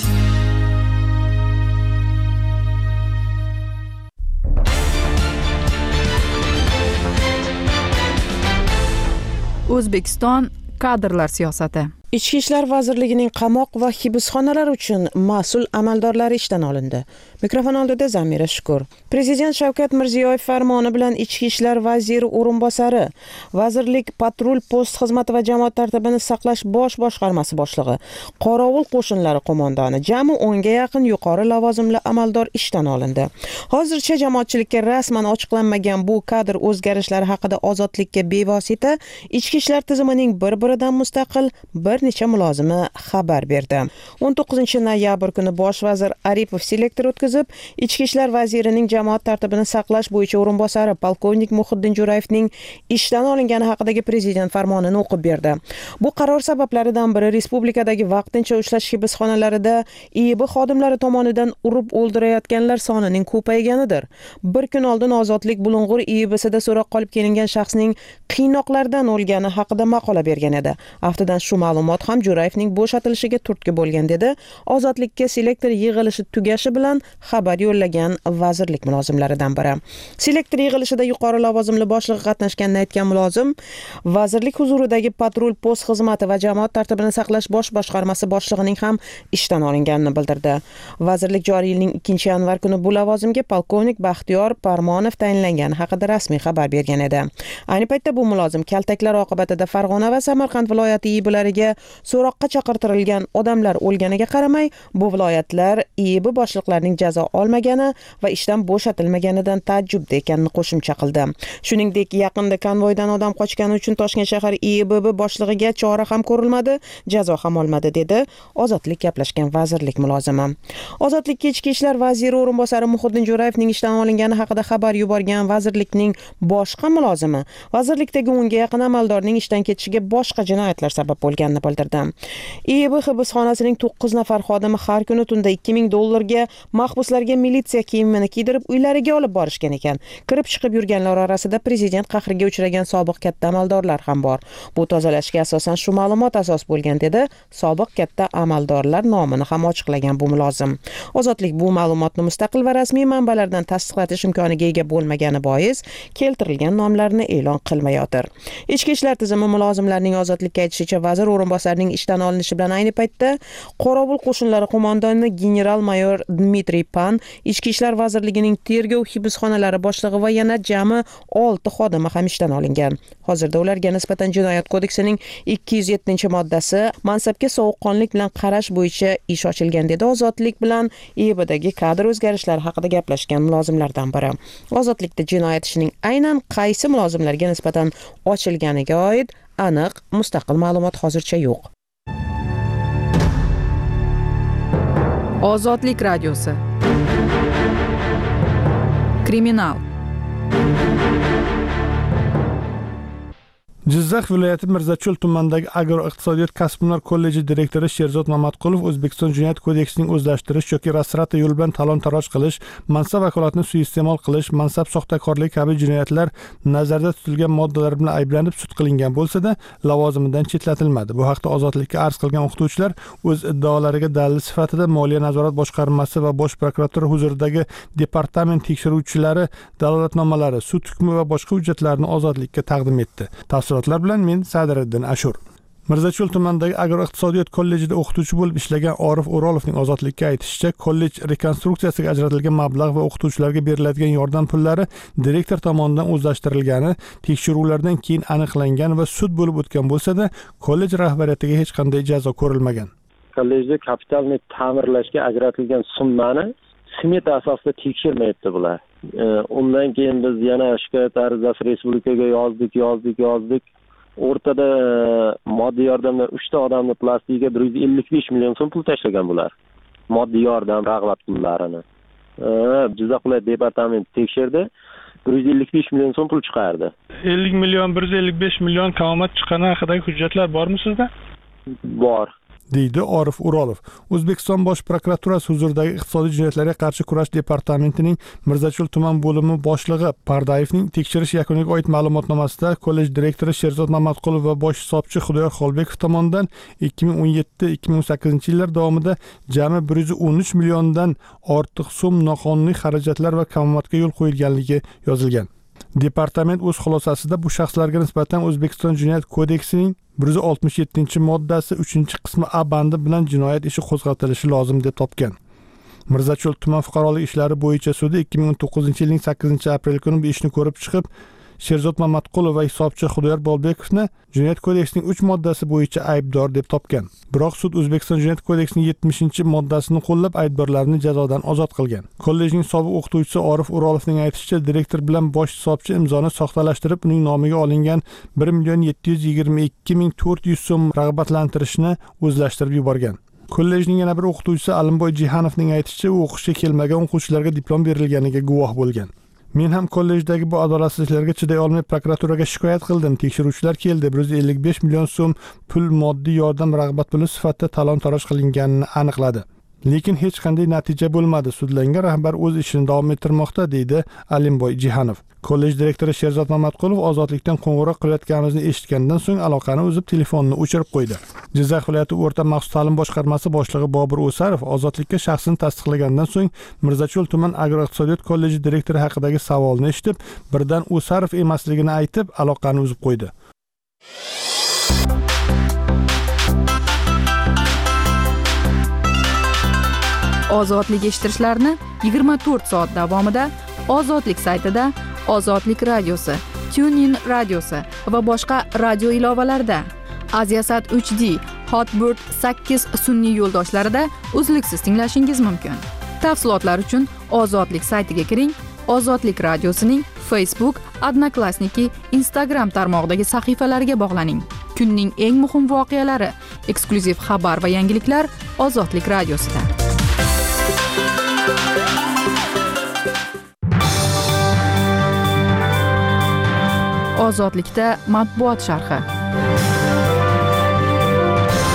O'zbekiston kadrlar siyosati.
Ichki ishlar vazirligining qamoq va hibsxonalar uchun mas'ul amaldorlari ishdan olindi. Mikrofon oldida Zamira Shukur. Prezident Shavkat Mirziyoyev farmoni bilan Ichki ishlar vaziri o'rinbosari, vazirlik patrul post xizmati va jamoat tartibini saqlash bosh boshqarmasi boshlig'i, qorovul qo'shinlari qo'mondoni, jami 10 ga yaqin yuqori lavozimli amaldor ishdan olindi. Hozircha jamoatchilikka rasman ochiqlanmagan bu kadr o'zgarishlari haqida Ozodlikka bevosita ichki ishlar tizimining bir-biridan mustaqil bir necha mulozimi xabar berdi. 19-noyabr kuni bosh vazir Aripov selektor o'tkazib, Ichki ishlar vazirining jamoat tartibini saqlash bo'yicha o'rinbosari polkovnik Muhiddin Jo'rayevning ishdan olingani haqidagi prezident farmonini o'qib berdi. Bu qaror sabablaridan biri respublikadagi vaqtincha ushlash hibsxonalarida IIB xodimlari tomonidan urib o'ldirayotganlar sonining ko'payganidir. Bir kun oldin Ozodlik Bulung'ur IIBsida so'roq qolib kelingan shaxsning qiynoqlardan o'lgani haqida maqola bergan edi. Aftidan shu ma'lumot ham Jo'rayevning bo'shatilishiga turtki bo'lgan dedi. Ozodlikka selektor yig'ilishi tugashi bilan xabar yo'llagan vazirlik mulozimlaridan biri. Selektor yig'ilishida yuqori lavozimli boshlig'i qatnashganini aytgan mulozim, vazirlik huzuridagi patrul post xizmati va jamoat tartibini saqlash bosh boshqarmasi boshlig'ining ham ishdan olinganini bildirdi. Vazirlik joriy yilning 2-yanvar kuni bu lavozimga polkovnik Baxtiyor Parmonov tayinlangani haqida rasmiy xabar bergan edi. Ayni paytda bu mulozim kaltaklar oqibatida Farg'ona va Samarqand viloyati IIBlariga so'roqqa chaqirtirilgan odamlar o'lganiga qaramay, bu viloyatlar IIB boshliqlarining jazo olmagani va ishdan bo'shatilmaganidan taajjubda ekanini qo'shimcha qildi. Shuningdek, yaqinda konvoydan odam qochgani uchun Toshkent shahar IIB boshlig'iga chora ham ko'rilmadi, jazo ham olmadi dedi Ozodlik gaplashgan vazirlik mulozimi. Ozodlikka ichki ishlar vaziri o'rinbosari Muhiddin Jo'rayevning ishdan olingani haqida xabar yuborgan vazirlikning boshqa mulozimi vazirlikdagi 10 ga yaqin amaldorning ishdan ketishiga boshqa jinoyatlar sabab bo'lganini bildirdi. EIB hibsxonasining 9 nafar xodimi har kuni tunda $2000 mahbuslarga militsiya kiyimini kiydirib uylariga olib borishgan ekan. Kirib chiqib yurganlar orasida prezident qahriga uchragan sobiq katta amaldorlar ham bor. Bu tozalashga asosan shu ma'lumot asos bo'lgan dedi sobiq katta amaldorlar nomini ham ochiqlagan bu mulozim. Ozodlik bu ma'lumotni mustaqil va rasmiy manbalardan tasdiqlatish imkoniga ega bo'lmagani bois keltirilgan nomlarni e'lon qilmayotir. Ichki ishlar tizimi mulozimlarining ozodlikka aytishicha vazir o'rinbosarining ishdan olinishi bilan ayni paytda Qorovul qo'shinlari qo'mondoni general-mayor Dmitriy Pan, Ichki ishlar vazirligining tergov hibsxonalari boshlig'i va yana jami 6 xodimi ham ishdan olingan. Hozirda ularga nisbatan Jinoyat kodeksining 207-moddasi mansabga sovuqqonlik bilan qarash bo'yicha ish ochilgan dedi Ozodlik bilan EIBdagi kadr o'zgarishlari haqida gaplashgan mulozimlardan biri. Ozodlikda jinoyat ishining aynan qaysi mulozimlarga nisbatan ochilganiga oid aniq mustaqil ma'lumot hozircha yo'q.
Ozodlik radiosi. Kriminal.
Jizzax viloyati Mirzacho'l tumanidagi Agroiqtisodiyot kasb-hunar kolleji direktori Sherzod Mamatqulov O'zbekiston Jinoyat kodeksining o'zlashtirish yoki rasrata yo'l bilan talon-taroj qilish, mansab vakolatini suiiste'mol qilish, mansab soxtakorligi kabi jinoyatlar nazarda tutilgan moddalar bilan ayblanib sud qilingan bo'lsa-da, lavozimidan chetlatilmadi. Bu haqda Ozodlikka arz qilgan o'qituvchilar o'z iddaolariga dalil sifatida Moliya nazorat boshqarmasi va Bosh prokuratura huzuridagi departament tekshiruvchilari dalolatnomalari, sud hukmi va boshqa hujjatlarni Ozodlikka taqdim etdi. Tafsilotlar bilan men Sadiriddin Ashur. Mirzacho'l tumanidagi Agroiqtisodiyot kollejida o'qituvchi bo'lib ishlagan Orif O'rolovning Ozodlikka aytishicha, kollej rekonstruksiyasiga ajratilgan mablag' va o'qituvchilarga beriladigan yordam pullari direktor tomonidan o'zlashtirilgani tekshiruvlardan keyin aniqlangan va sud bo'lib o'tgan bo'lsa-da, kollej rahbariyatiga hech qanday jazo ko'rilmagan.
Kollejda kapitalni ta'mirlashga ajratilgan summani smeta asosida tekshirmayapti bular. Undan keyin biz yana shikoyat arizasi respublikaga yozdik. O'rtada moddiy yordamdan 3 ta odamni plastikiga 155 million so'm pul tashlagan bular. Moddiy yordam rag'bat pullarini. Jizzax viloyat departamenti tekshirdi. 155 million so'm pul chiqardi.
50 million, 155 million kaomat chiqqani haqidagi hujjatlar bormi sizda?
Bor.
deydi Orif O'rolov. O'zbekiston Bosh prokuraturasi huzuridagi iqtisodiy jinoyatlarga qarshi kurash departamentining Mirzacho'l tuman bo'limi boshlig'i Pardayevning tekshirish yakuniga oid ma'lumotnomasida kollej direktori Sherzod Mamatqulov va bosh hisobchi Xudoyor Xolbekov tomonidan 2017-2018 yillar davomida jami 113 milliondan ortiq so'm noqonuniy xarajatlar va kamomatga yo'l qo'yilganligi yozilgan. Departament o'z xulosasida bu shaxslarga nisbatan O'zbekiston Jinoyat kodeksining 167-moddasi 3-qismi A bandi bilan jinoyat ishi qo'zg'atilishi lozim deb topgan. Mirzacho'l tuman fuqarolik ishlari bo'yicha sudi 2019-yilning 8-aprel kuni bu ishni ko'rib chiqib, Sherzod Mamatqulov va hisobchi Xudoyor Bolbekovni Jinoyat kodeksining 3 moddasi bo'yicha aybdor deb topgan. Biroq sud O'zbekiston Jinoyat kodeksining 70-moddasini qo'llab aybdorlarni jazodan ozod qilgan. Kollejning sobiq o'qituvchisi Orif O'rolovning aytishicha, direktor bilan bosh hisobchi imzoni soxtalashtirib, uning nomiga olingan 1,722,400 so'm rag'batlantirishni o'zlashtirib yuborgan. Kollejning yana bir o'qituvchisi Alimboy Jihanovning aytishicha, u o'qishga kelmagan o'quvchilarga diplom berilganiga guvoh bo'lgan. Men ham kollejdagi bu adolatsizliklarga chiday olmay prokuraturaga shikoyat qildim. Tekshiruvchilar keldi. 155 million so'm pul moddiy yordam rag'bat puli sifatida talon-taroj qilinganini aniqladi. Lekin hech qanday natija bo'lmadi. Sudlangan rahbar o'z ishini davom ettirmoqda, deydi Alimboy Jihanov. Kollej direktori Sherzod Mamatqulov ozodlikdan qo'ng'iroq qilayotganimizni eshitgandan so'ng aloqani uzib, telefonni o'chirib qo'ydi. Jizzax viloyati o'rta maxsus ta'lim boshqarmasi boshlig'i Bobur O'sarov ozodlikka shaxsini tasdiqlagandan so'ng Mirzacho'l tuman agroiqtisodiyot kolleji direktori haqidagi savolni eshitib, birdan O'sarov emasligini aytib, aloqani uzib qo'ydi.
Ozodlik eshittirishlarni 24 soat davomida Ozodlik saytida, Ozodlik radiosi, TuneIn radiosi va boshqa radio ilovalarida, Aziasat 3D, Hotbird 8 sun'iy yo'ldoshlarida uzluksiz tinglashingiz mumkin. Tafsilotlar uchun Ozodlik saytiga kiring, Ozodlik radiosining Facebook, Odnoklassniki, Instagram tarmog'idagi sahifalariga bog'laning. Kunning eng muhim voqealari, eksklyuziv xabar va yangiliklar Ozodlik radiosida. Ozodlikda matbuot sharhi.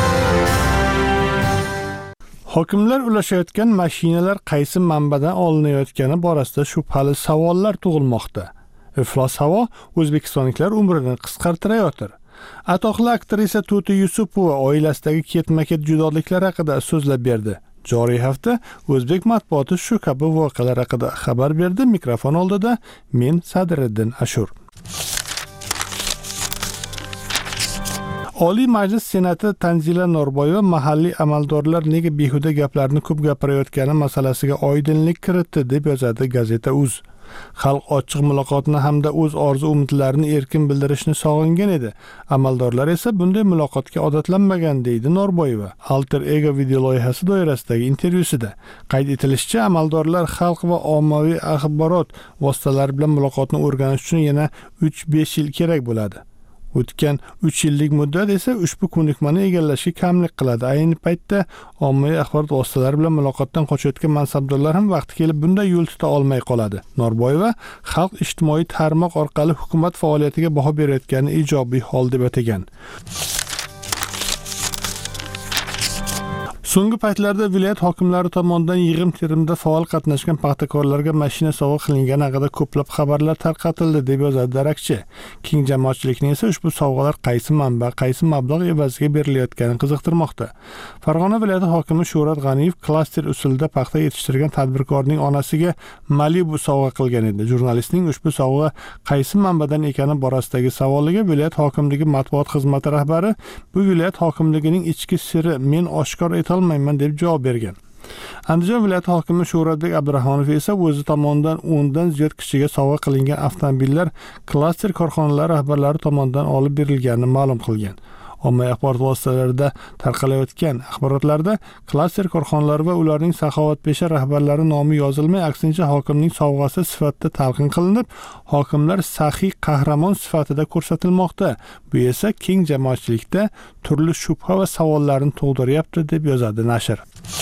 Hokimlar ulashayotgan mashinalar qaysi manbadan olinayotgani borasida shubhali savollar tug'ilmoqda. Iflos havo o'zbekistonliklar umrini qisqartirayotir. Atoqli aktrisa To'ti Yusupova oilasidagi ketma-ket judoliklar haqida so'zlab berdi. Joriy hafta o'zbek matbuoti shu kabi voqealar haqida xabar berdi. Mikrofon oldida men Sadriddin Ashur. Oliy Majlis Senati Tanzila Norboyeva mahalliy amaldorlar nega behuda gaplarni ko'p gapirayotgani masalasiga oydinlik kiritdi deb yozadi gazeta Uz. Xalq ochiq muloqotni hamda o'z orzu-umidlarini erkin bildirishni sog'ingan edi. Amaldorlar esa bunday muloqotga odatlanmagan deydi Norboyeva. Alter Ego video loyihasi doirasidagi intervyusida qayd etilishicha, amaldorlar xalq va ommaviy axborot vositalari bilan muloqotni o'rganish uchun yana 3-5 yil kerak bo'ladi. O'tgan 3 yillik muddat esa ushbu ko'nikmani egallashga kamlik qiladi. Ayni paytda ommaviy axborot vositalari bilan muloqotdan qochayotgan mansabdorlar ham vaqti kelib bunday yo'l tuta olmay qoladi. Norboyeva xalq ijtimoiy tarmoq orqali hukumat faoliyatiga baho berayotganini ijobiy hol deb atagan. So'nggi paytlarda viloyat hokimlari tomonidan yig'im-terimda faol qatnashgan paxtakorlarga mashina sovg'a qilingani haqida ko'plab xabarlar tarqatildi deb yozadi darakchi. Keng jamoatchilikning esa ushbu sovg'alar qaysi manba, qaysi mablag' evaziga berilayotgani qiziqtirmoqda. Farg'ona viloyati hokimi Shuhrat G'aniyev klaster usulida paxta yetishtirgan tadbirkorning onasiga Malibu sovg'a qilgan edi. Jurnalistning ushbu sovg'a qaysi manbadan ekani borasidagi savoliga viloyat hokimligi matbuot xizmati rahbari bu viloyat hokimligining ichki siri, men oshkor etolmayman deb javob bergan. Andijon viloyati hokimi Shuhratbek Abdurahmonov esa o'zi tomonidan 10 dan ziyod kishiga sovg'a qilingan avtomobillar klaster korxonalari rahbarlari tomonidan olib berilganini ma'lum qilgan. Ommaviy axborot vositalarida tarqalayotgan axborotlarda klaster korxonalari va ularning saxovatpesha rahbarlari nomi yozilmay, aksincha hokimning sovg'asi sifatida talqin qilinib, hokimlar saxiy qahramon sifatida ko'rsatilmoqda. Bu esa keng jamoatchilikda turli shubha va savollarni tug'diryapti deb yozadi nashr.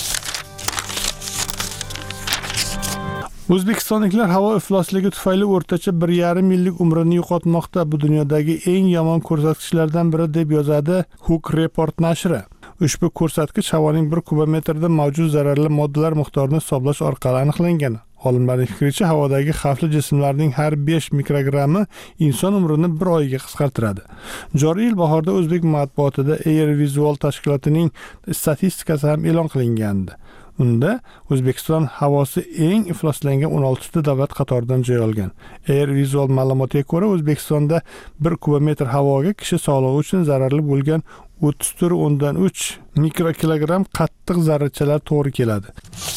O'zbekistonliklar havo iflosligi tufayli o'rtacha 1,5 yillik umrini yo'qotmoqda. Bu dunyodagi eng yomon ko'rsatkichlardan biri deb yozadi Hook Report nashri. Ushbu ko'rsatkich havoning 1 kubometrda mavjud zararli moddalar miqdorini hisoblash orqali aniqlangan. Olimlarning fikricha, havodagi xavfli jismlarning har 5 mikrogrammi inson umrini 1 oyga qisqartiradi. Joriy yil bahorda o'zbek matbuotida Air Visual tashkilotining statistikasi ham e'lon qilingandi. Unda O'zbekiston havosi eng ifloslangan 16 ta davlat qatoridan joy olgan. Air Visual ma'lumotiga ko'ra, O'zbekistonda 1 kubometr havoga kishi sog'lig'i uchun zararli bo'lgan 34.3 mikrokilogramm qattiq zarrachalar to'g'ri keladi.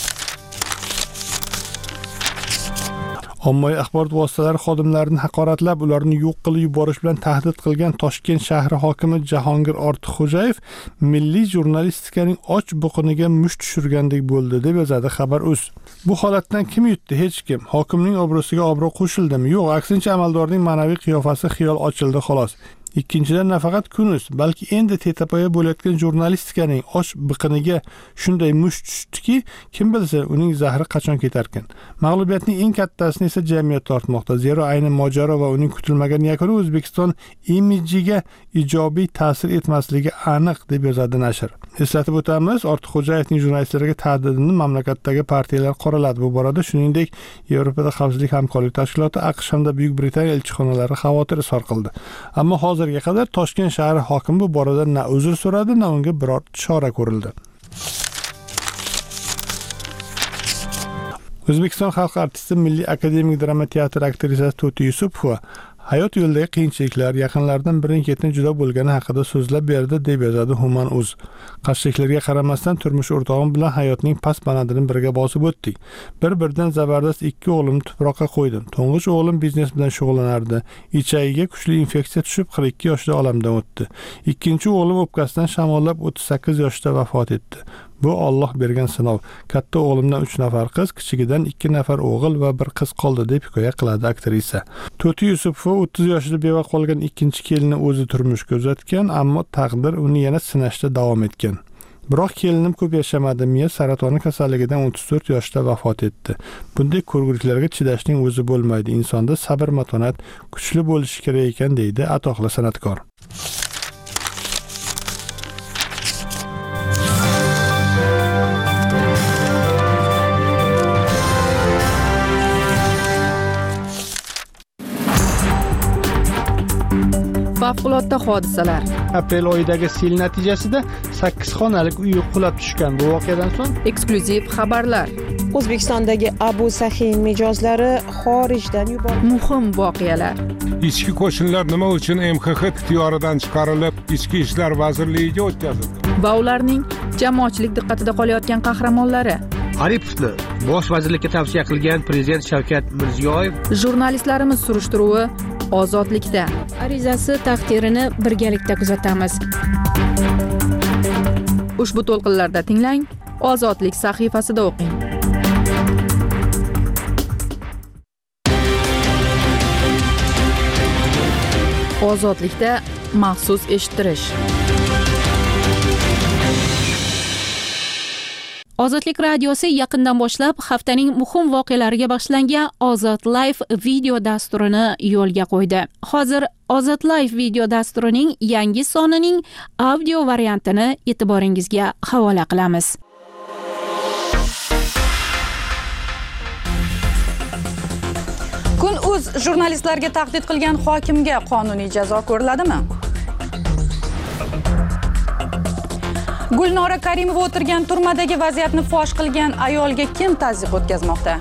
Ommaviy axborot vositalari xodimlarini haqoratlab, ularni yo'q qilib yuborish bilan tahdid qilgan Toshkent shahri hokimi Jahongir Ortiqxo'jayev milliy jurnalistikaning och buqiniga musht tushirgandek bo'ldi deb yozadi Xabar Uz. Bu holatdan kim yutdi? Hech kim. Hokimning obro'siga obro' qo'shildimi? Yo'q, aksincha amaldorning ma'naviy qiyofasi xiyol ochildi xolos. Ikkinchidan, nafaqat kunuz, balki endi tetapoya bo'layotgan jurnalistikaning och biqiniga shunday musht tushdiki, kim bilsa uning zahri qachon ketarkan. Mag'lubiyatning eng kattasini esa jamiyat tortmoqda. Zero ayni mojaro va uning kutilmagan yakuni O'zbekiston imijiga ijobiy ta'sir etmasligi aniq deb yozadi nashr. Eslatib o'tamiz, Ortiqxo'jayevning jurnalistlarga tahdidini mamlakatdagi partiyalar qoraladi. Bu borada shuningdek Yevropada xavfsizlik hamkorlik tashkiloti, AQSh hamda Buyuk Britaniya elchixonalari xavotir izhor qildi. Ammo hozirga qadar Toshkent shahri hokimi bu borada na uzr so'radi, na unga biror chora ko'rildi. O'zbekiston xalq artisti, Milliy akademik drama teatri aktrisasi To'ti Yusupova hayot yo'lidagi qiyinchiliklar, yaqinlaridan birining ketini juda bo'lgani haqida so'zlab berdi deb yozadi Human Uz. Qarshiliklarga qaramasdan turmush o'rtog'im bilan hayotning past-balandini birga bosib o'tdik. Bir-biridan zabardast 2 o'g'limni tuproqqa qo'ydim. To'ng'ich o'g'lim biznes bilan shug'ullanardi. Ichagiga kuchli infeksiya tushib 42 yoshda olamdan o'tdi. Ikkinchi o'g'lim o'pkasidan shamollab 38 yoshda vafot etdi. Bu Alloh bergan sinov. Katta o'g'limdan 3 nafar qiz, kichigidan 2 nafar o'g'il va 1 qiz qoldi deb hikoya qiladi aktrisa. To'ti Yusupova 30 yoshida beva qolgan ikkinchi kelini o'zi turmushga uzatgan, ammo taqdir uni yana sinashda davom etgan. Biroq kelinim ko'p yashamadi, miya saratoni kasalligidan 34 yoshda vafot etdi. Bunday ko'rguliklarga chidashning o'zi bo'lmaydi. Insonda sabr, matonat kuchli bo'lishi kerak ekan deydi atoqli san'atkor.
Favqulodda hodisalar.
Aprel oyidagi sel natijasida 8 xonalik uy qulab tushgan. Bu voqeadan so'ng
Eksklyuziv xabarlar.
O'zbekistondagi Abu Sahin mijozlari xorijdan yuborildi.
Muhim voqealar.
Ichki qo'shinlar nima uchun MXX ixtiyoridan chiqarilib, Ichki ishlar vazirligiga o'tkazildi?
Va ularning jamoatchilik diqqatida qolayotgan qahramonlari.
Aripovni bosh vazirlikka tavsiya qilgan prezident Shavkat Mirziyoyev.
Jurnalistlarimiz surishtiruvi ozodlikda.
Arizasi taqdirini birgalikda kuzatamiz.
Ushbu to'lqinlarda tinglang, Ozodlik sahifasida o'qing. Ozodlikda maxsus eshittirish.
Ozodlik radiosi yaqindan boshlab haftaning muhim voqealariga bag'ishlangan Ozod Live video dasturini yo'lga qo'ydi. Hozir Ozod Live video dasturining yangi sonining audio variantini e'tiboringizga havola qilamiz.
Kun.uz jurnalistlarga tahdid qilgan hokimga qonuniy jazo ko'riladimi? Gulnora Karimova o'tirgan turmadagi vaziyatni fosh qilgan ayolga kim ta'zib o'tkazmoqda?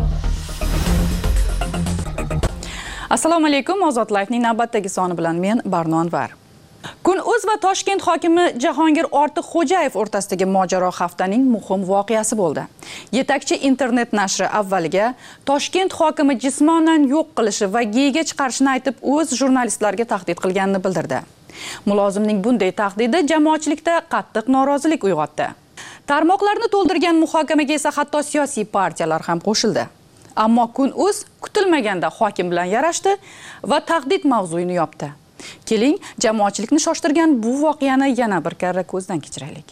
Assalomu alaykum, Ozod Live'ning navbatdagi soni bilan men Barno Anvar. Kun.uz va Toshkent hokimi Jahongir Ortiqxo'jayev o'rtasidagi mojaro haftaning muhim voqeasi bo'ldi. Yetakchi internet nashri avvaliga Toshkent hokimi jismonan yo'q qilishi va geyiga chiqarishini aytib, o'z jurnalistlarga tahdid qilganini bildirdi. Mulozimning bunday tahdidi jamoatchilikda qattiq norozilik uyg'otdi. Tarmoqlarni to'ldirgan muhokamaga esa hatto siyosiy partiyalar ham qo'shildi. Ammo Kun.uz kutilmaganda hokim bilan yarashdi va tahdid mavzuyini yopdi. Keling, jamoatchilikni shoshtirgan bu voqeani yana bir karra ko'zdan kechiraylik.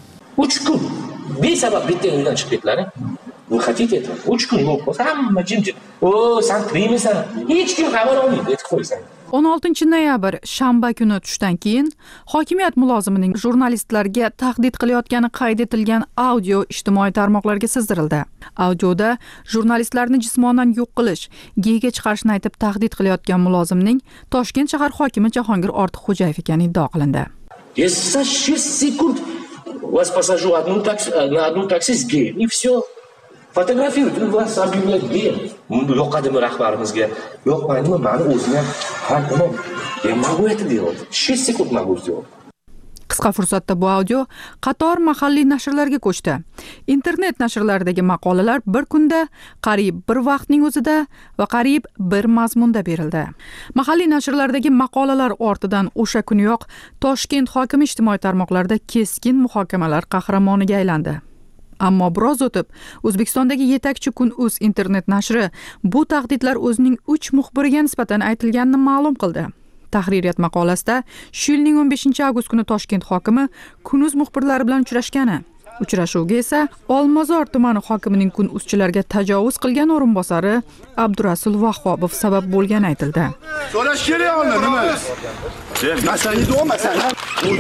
3 kun besabab bitta uydan chiqib ketdilar. Вы хотите этого? 3 kun yo'q bo'lsa hamma jimjit. O, sen kirmaysan. Hech kim xabar olmaydi, aytib qo'ysan.
16 noyabr shanba kuni tushdan keyin hokimiyat mulozimining jurnalistlarga tahdid qilayotgani qayd etilgan audio ijtimoiy tarmoqlarga sizdirildi. Audioda jurnalistlarni jismonan yo'q qilish, geyiga chiqarishni aytib tahdid qilayotgan mulozimning Toshkent shahar hokimi Jahongir Ortiqxo'jayev ekani iddao qilindi.
Я за 6 секунд вас посажу на одну такси с геем, и все. Fotografiruют, вас объявляют геем. Yo'qadimi rahbarimizga? Yo'qmaydimi? Mani o'zim ham har kuni я могу это делать. 6 секунд могу сделать.
Qisqa fursatda bu audio qator mahalliy nashrlarga ko'chdi. Internet nashrlaridagi maqolalar bir kunda, qariyb bir vaqtning o'zida va qariyb bir mazmunda berildi. Mahalliy nashrlardagi maqolalar ortidan o'sha kuniyoq Toshkent hokimi ijtimoiy tarmoqlarda keskin muhokamalar qahramoniga aylandi. Ammo biroz o'tib, O'zbekistondagi yetakchi Kun.uz internet nashri bu tahdidlar o'zining 3 muxbiriga nisbatan aytilganini ma'lum qildi. Tahririyat maqolasida shu yilning 15-avgust kuni Toshkent hokimi Kun.uz muxbirlari bilan uchrashgani, uchrashuvga esa Olmazor tumani hokimining Kun.uzchilarga tajovuz qilgan o'rinbosari Abdurasul Vahhobov sabab bo'lgani aytildi.
So'rash kerak uni nima? Masalangiz bo'lmasa.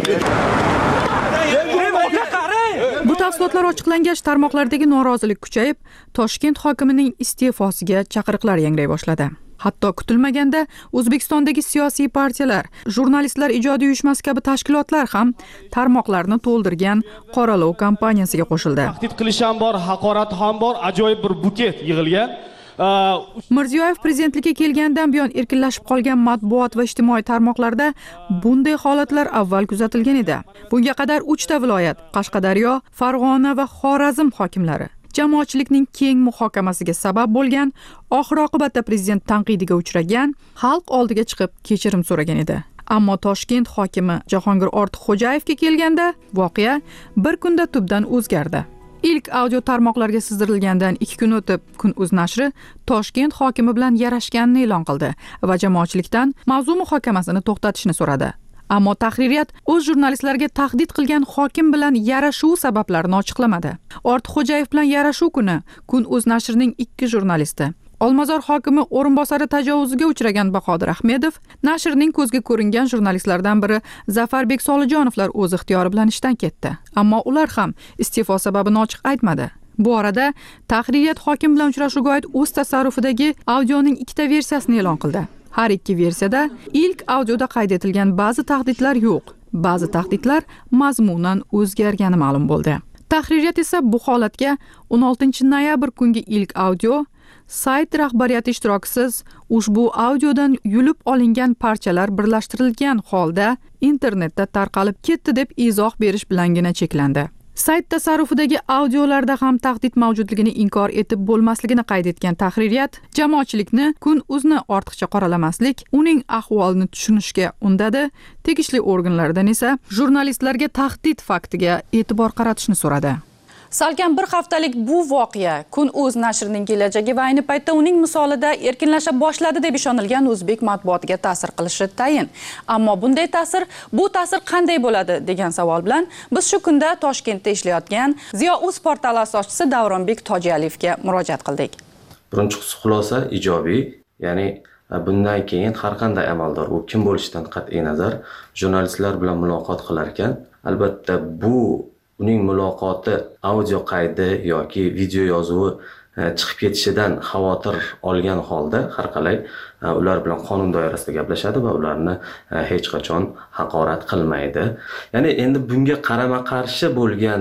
Bu tafsilotlar ochiqlangach, tarmoqlardagi norozilik kuchayib, Toshkent hokimining iste'fosiga chaqiriqlar yangray boshladi. Hatto kutilmaganda O'zbekistondagi siyosiy partiyalar, jurnalistlar ijodiy uyushmasi kabi tashkilotlar ham tarmoqlarni to'ldirgan qoralov kampaniyasiga qo'shildi.
Tahdid qilish ham bor, haqorat ham bor, ajoyib bir buket yig'ilgan.
Mirziyoyev prezidentlikka kelgandan buyon erkinlashib qolgan matbuot va ijtimoiy tarmoqlarda bunday holatlar avval kuzatilgan edi. Bunga qadar 3 ta viloyat, Qashqadaryo, Farg'ona va Xorazm hokimlari jamoatchilikning keng muhokamasiga sabab bo'lgan, oxir-oqibatda prezident tanqidiga uchragan, xalq oldiga chiqib kechirim so'ragan edi. Ammo Toshkent hokimi Jahongir Ortiqxo'jayevga kelganda voqea bir kunda tubdan o'zgardi. Ilk audio tarmoqlarga sizdirilgandan 2 kun o'tib, Kun.uz nashri Toshkent hokimi bilan yarashganini e'lon qildi va jamoatchilikdan mavzu muhokamasini to'xtatishni so'radi. Ammo tahririyat o'z jurnalistlarga tahdid qilgan hokim bilan yarashuv sabablarini ochiqlamadi. Ortiqxo'jayev bilan yarashuv kuni Kun.uz nashrining 2 jurnalisti Olmazor hokimi o'rinbosari tajovuziga uchragan Bahodir Ahmedov, nashrning ko'zga ko'ringan jurnalistlardan biri Zafarbek Solijonovlar o'z ixtiyori bilan ishdan ketdi. Ammo ular ham iste'fo sababini ochiq aytmadi. Bu orada tahririyat hokim bilan uchrashuvga oid o'z tasarrufidagi audioning 2 ta versiyasini e'lon qildi. Har ikki versiyada ilk audioda qayd etilgan ba'zi tahdidlar yo'q, ba'zi tahdidlar mazmunan o'zgargani ma'lum bo'ldi. Tahririyat esa bu holatga 16 noyabr kungi ilk audio sayt rahbariyati ishtirokisiz ushbu audiodan yulib olingan parchalar birlashtirilgan holda internetda tarqalib ketdi deb izoh berish bilangina cheklandi. Sayt tasarrufidagi audiolarda ham tahdid mavjudligini inkor etib bo'lmasligini qayd etgan tahririyat jamoatchilikni Kun.uz'ni ortiqcha qoralamaslik, uning ahvolini tushunishga undadi, tegishli organlardan esa jurnalistlarga tahdid faktiga e'tibor qaratishni so'radi.
Salkam bir haftalik bu voqea Kun.uz nashrining kelajagi va ayni paytda uning misolida erkinlasha boshladi deb ishonilgan o'zbek matbuotiga ta'sir qilishi tayin. Ammo bunday ta'sir, bu ta'sir qanday bo'ladi degan savol bilan biz shu kunda Toshkentda ishlayotgan Ziyo.uz portali asoschisi Davronbek Tojiyaliyevga murojaat qildik.
Birinchi xulosa ijobiy, ya'ni bundan keyin har qanday amaldor, u kim bo'lishidan qat'iy nazar, jurnalistlar bilan muloqot qilar ekan, albatta bu uning muloqoti audio qaydi yoki video yozuvi chiqib ketishidan xavotir olgan holda har qalay ular bilan qonun doirasida gaplashadi va ularni hech qachon haqorat qilmaydi. Ya'ni endi bunga qarama-qarshi bo'lgan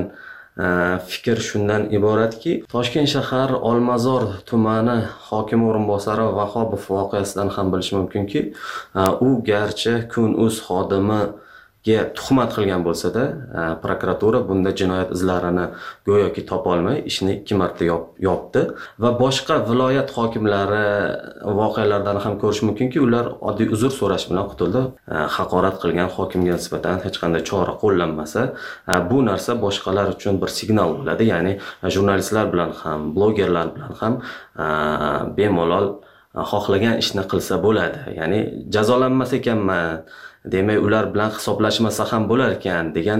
fikr shundan iboratki, Toshkent shahar Olmazor tumani hokim o'rinbosari Vahobov voqeasidan ham bilish mumkinki, u garchi Kun.uz xodimi tuhmat qilgan bo'lsa-da, prokuratura bunda jinoyat izlarini go'yoki topa olmay ishni 2 marta yopdi va boshqa viloyat hokimlari voqealardan ham ko'rish mumkinki, ular oddiy uzr so'rash bilan qutuldi. Haqorat qilgan hokimga nisbatan hech qanday chora qo'llanmasa, bu narsa boshqalar uchun bir signal bo'ladi, ya'ni jurnalistlar bilan ham, blogerlar bilan ham bemalol xohlagan ishni qilsa bo'ladi. Ya'ni jazolanmas ekanman, demak ular bilan hisoblashmasa ham bo'lar ekan degan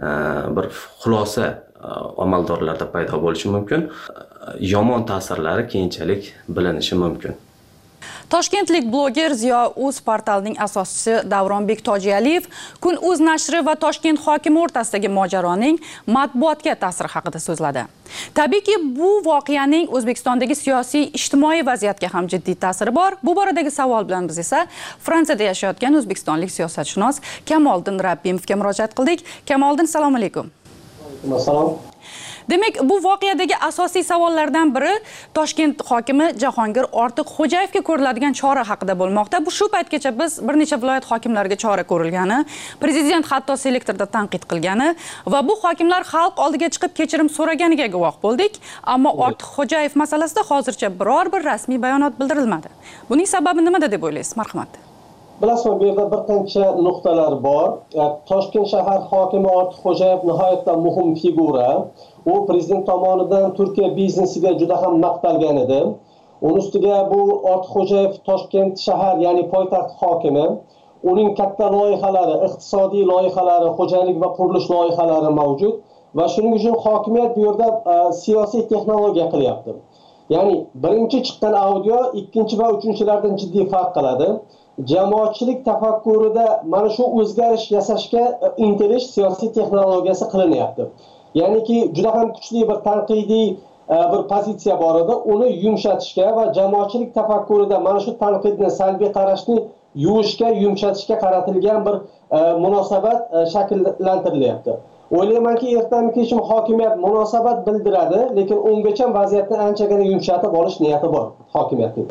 bir xulosa amaldorlarda paydo bo'lishi mumkin. Yomon ta'sirlari keyinchalik bilinishi mumkin.
Toshkentlik bloger Ziyo.uz portalining asoschisi Davronbek Tojiyaliyev Kun.uz nashri va Toshkent hokimi o'rtasidagi mojaroning matbuotga ta'siri haqida so'zladi. Tabiiyki, bu voqeaning O'zbekistondagi siyosiy, ijtimoiy vaziyatga ham jiddiy ta'siri bor. Bu boradagi savol bilan biz esa Fransiyada yashayotgan o'zbekistonlik siyosatshunos Kamoliddin Rabbimovga murojaat qildik. Kamoliddin, assalomu alaykum.
Assalom.
Demak, bu voqeadagi asosiy savollardan biri Toshkent hokimi Jahongir Ortiqxo'jayevga ko'riladigan chora haqida bo'lmoqda. Bu shu paytgacha biz bir necha viloyat hokimlariga chora ko'rilgani, prezident hatto selektorda tanqid qilgani va bu hokimlar xalq oldiga chiqib kechirim so'raganiga guvoh bo'ldik. Ammo Ortiqxo'jayev masalasida hozircha biror bir rasmiy bayonot bildirilmadi. Buning sababi nimada deb o'ylaysiz, marhamat?
Bilasizmi, bu yerda bir qancha nuqtalar bor. Toshkent shahar hokimi Ortiqxo'jayev nihoyatda muhim figura. U prezident tomonidan Turkiya biznesiga juda ham maqtalgan edi. Uning ustiga bu Ortiqxo'jayev Toshkent shahar, ya'ni poytaxt hokimi. Uning katta loyihalari, iqtisodiy loyihalari, xo'jalik va qurilish loyihalari mavjud va shuning uchun hokimiyat bu yerda siyosiy texnologiya qilyapti. Ya'ni birinchi chiqqan audio ikkinchi va uchinchilardan jiddiy farq qiladi. Jamoatchilik tafakkurida mana shu o'zgarish yasashga intilish siyosiy texnologiyasi qilinyapti. Ya'niki juda ham kuchli bir tanqidiy bir pozitsiya bor edi, uni yumshatishga va jamoatchilik tafakkurida mana shu tanqidni, salbiy qarashni yuvishga, yumshatishga qaratilgan bir munosabat shakllantirilyapti. O'ylaymanki, ertadan-kechim hokimiyat munosabat bildiradi, lekin ungacha vaziyatni anchagina yumshatib olish niyati bor hokimiyatning.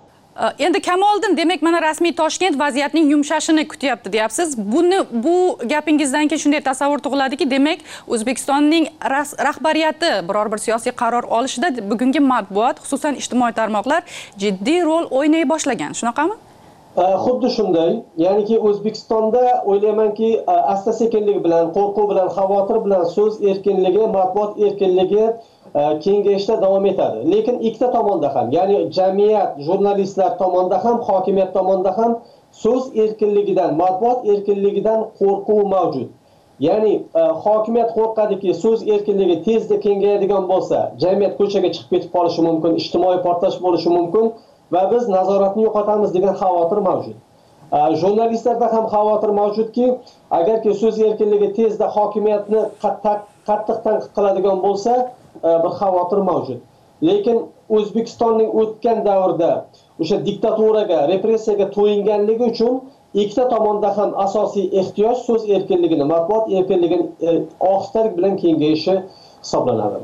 Endi Kamoliddin, demak mana rasmiy Toshkent vaziyatning yumshashini kutyapti deyapsiz. Bu gapingizdan keyin shunday tasavvur tug'iladiki, demak O'zbekistonning rahbariyati biror bir siyosiy qaror olishida bugungi matbuot, xususan ijtimoiy tarmoqlar jiddiy rol o'ynay boshlagan. Shunaqami?
Xuddi shunday. Ya'niki O'zbekistonda o'ylaymanki, asta-sekinlik bilan, qo'rquv bilan, xavotir bilan so'z erkinligi, matbuot erkinligi kengayishda davom etadi. Lekin ikkita tomonda ham, ya'ni jamiyat, jurnalistlar tomonida ham, hokimiyat tomonida ham so'z erkinligidan, matbuot erkinligidan qo'rquv mavjud. Ya'ni hokimiyat qo'rqadiki, so'z erkinligi tezda kengayadigan bo'lsa, jamiyat ko'chaga chiqib ketib qolishi mumkin, ijtimoiy portlash bo'lishi mumkin va biz nazoratni yo'qotamiz degan xavotir mavjud. Jurnalistlarda ham xavotir mavjudki, agarki so'z erkinligi tezda hokimiyatni qattiq tanqid qiladigan bo'lsa, bir xavotir mavjud. Lekin O'zbekistonning o'tgan davrda o'sha diktaturaga, repressiyaga to'yinganligi uchun ikkita tomonda ham asosiy ehtiyoj so'z erkinligini, matbuot erkinligini ohistalik bilan kengayishi hisoblanadi.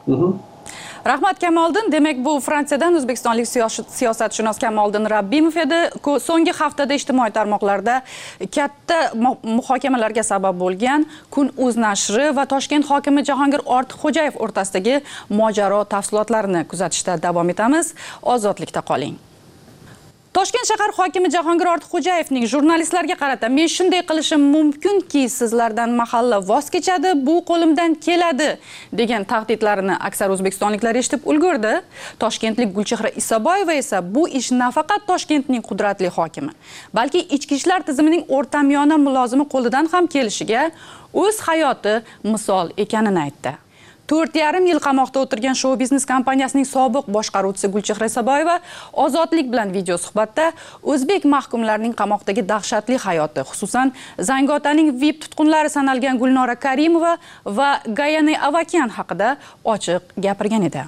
Rahmat Kamoliddin. Demak, bu Fransiyadan o'zbekistonlik siyosatshunos Kamoliddin Rabbimov edi. So'nggi haftada ijtimoiy tarmoqlarda katta muhokamalarga sabab bo'lgan Kun.uz nashri va Toshkent hokimi Jahongir Ortiqxo'jayev o'rtasidagi mojaro tafsilotlarini kuzatishda davom etamiz. Ozodlikda qoling. Toshkent shahar hokimi Jahongir Ortiqxo'jayevning jurnalistlarga qarata "Men shunday qilishim mumkinki, sizlardan mahalla voz kechadi, bu qo'limdan keladi" degan tahdidlarini aksar o'zbekistonliklar eshitib ulgurdi. Toshkentlik Gulchehra Isaboyeva esa bu ish nafaqat Toshkentning qudratli hokimi, balki ichki ishlar tizimining o'rtamiyona mulozimi qo'lidan ham kelishiga o'z hayoti misol ekanini aytdi. 4,5 yil qamoqda o'tirgan show biznes kompaniyasining sobiq boshqaruvchisi Gulchehra Isaboyeva Ozodlik bilan video suhbatda o'zbek mahkumlarining qamoqdagi dahshatli hayoti, xususan Zangiotaning VIP tutqunlari sanalgan Gulnora Karimova va Gayane Avakyan haqida ochiq gapirgan edi.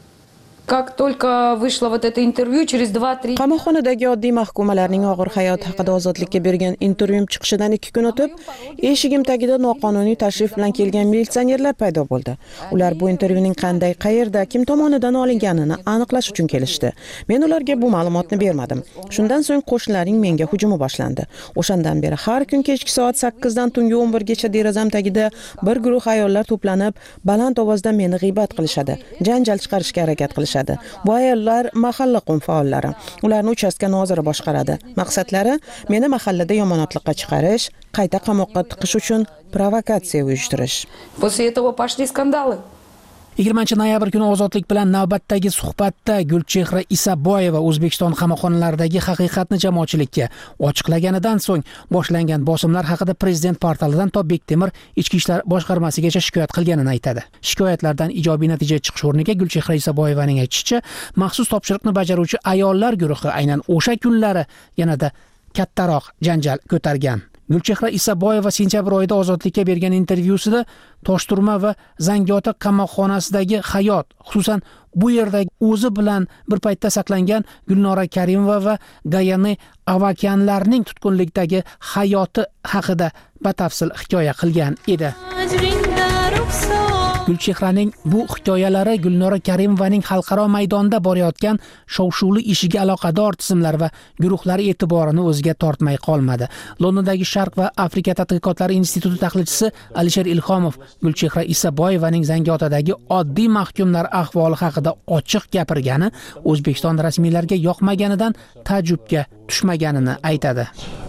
Как только вышло вот это интервью, через 2-3...
Qamoqxonadagi oddiy mahkumalarning og'ir hayoti haqida Ozodlikka bergan intervyum chiqishidan 2 kun o'tib, eshigim tagida noqonuniy tashrif bilan kelgan militsionerlar paydo bo'ldi. Ular bu intervyuning qanday, qayerda, kim tomonidan olinganini aniqlash uchun kelishdi. Men ularga bu ma'lumotni bermadim. Shundan so'ng qo'shnilarning menga hujumi boshlandi. O'shandan beri har kun kechki soat 8 dan tungi 11 gacha derazam tagida bir guruh ayollar to'planib, baland ovozda meni g'iybat qilishadi, janjal chiqarishga harakat qilishadi. Bu ayollar mahalla qum faollari. Ularni uchastka noziri boshqaradi. Maqsadlari meni mahallada yomonotliqqa chiqarish, qayta qamoqqa tiqish uchun provokatsiya uyushtirish.
После этого pошли скандалы.
20-noyabr kuni Ozodlik bilan navbatdagi suhbatda Gulchehra Isaboyeva O'zbekiston qamoqxonalaridagi haqiqatni jamoatchilikka ochiqlaganidan so'ng boshlangan bosimlar haqida prezident portalidan to Bektemir ichki ishlar boshqarmasigacha shikoyat qilganini aytadi. Shikoyatlardan ijobiy natija chiqish o'rniga Gulchehra Isaboyevaning aytishicha, maxsus topshiriqni bajaruvchi ayollar guruhi aynan o'sha kunlari yanada kattaroq janjal ko'targan. Gulchehra Isaboyeva sentyabr oyida Ozodlikka bergan intervyusida Toshturma va Zangiota qamoqxonasidagi hayot, xususan bu yerda o'zi bilan bir paytda saqlangan Gulnora Karimova va Gayane Avakyanlarning tutqunlikdagi hayoti haqida batafsil hikoya qilgan edi. Gulchehraning bu hikoyalari Gulnora Karimovaning xalqaro maydonda borayotgan shov-shuvli ishiga aloqador tizimlar va guruhlar e'tiborini o'ziga tortmay qolmadi. Londondagi Sharq va Afrika tadqiqotlari instituti tahlilchisi Alisher Ilhomov Gulchehra Isaboyevaning Zangiotadagi oddiy mahkumlar ahvoli haqida ochiq gapirgani O'zbekiston rasmiylariga yoqmaganidan taajjubga tushmaganini aytadi.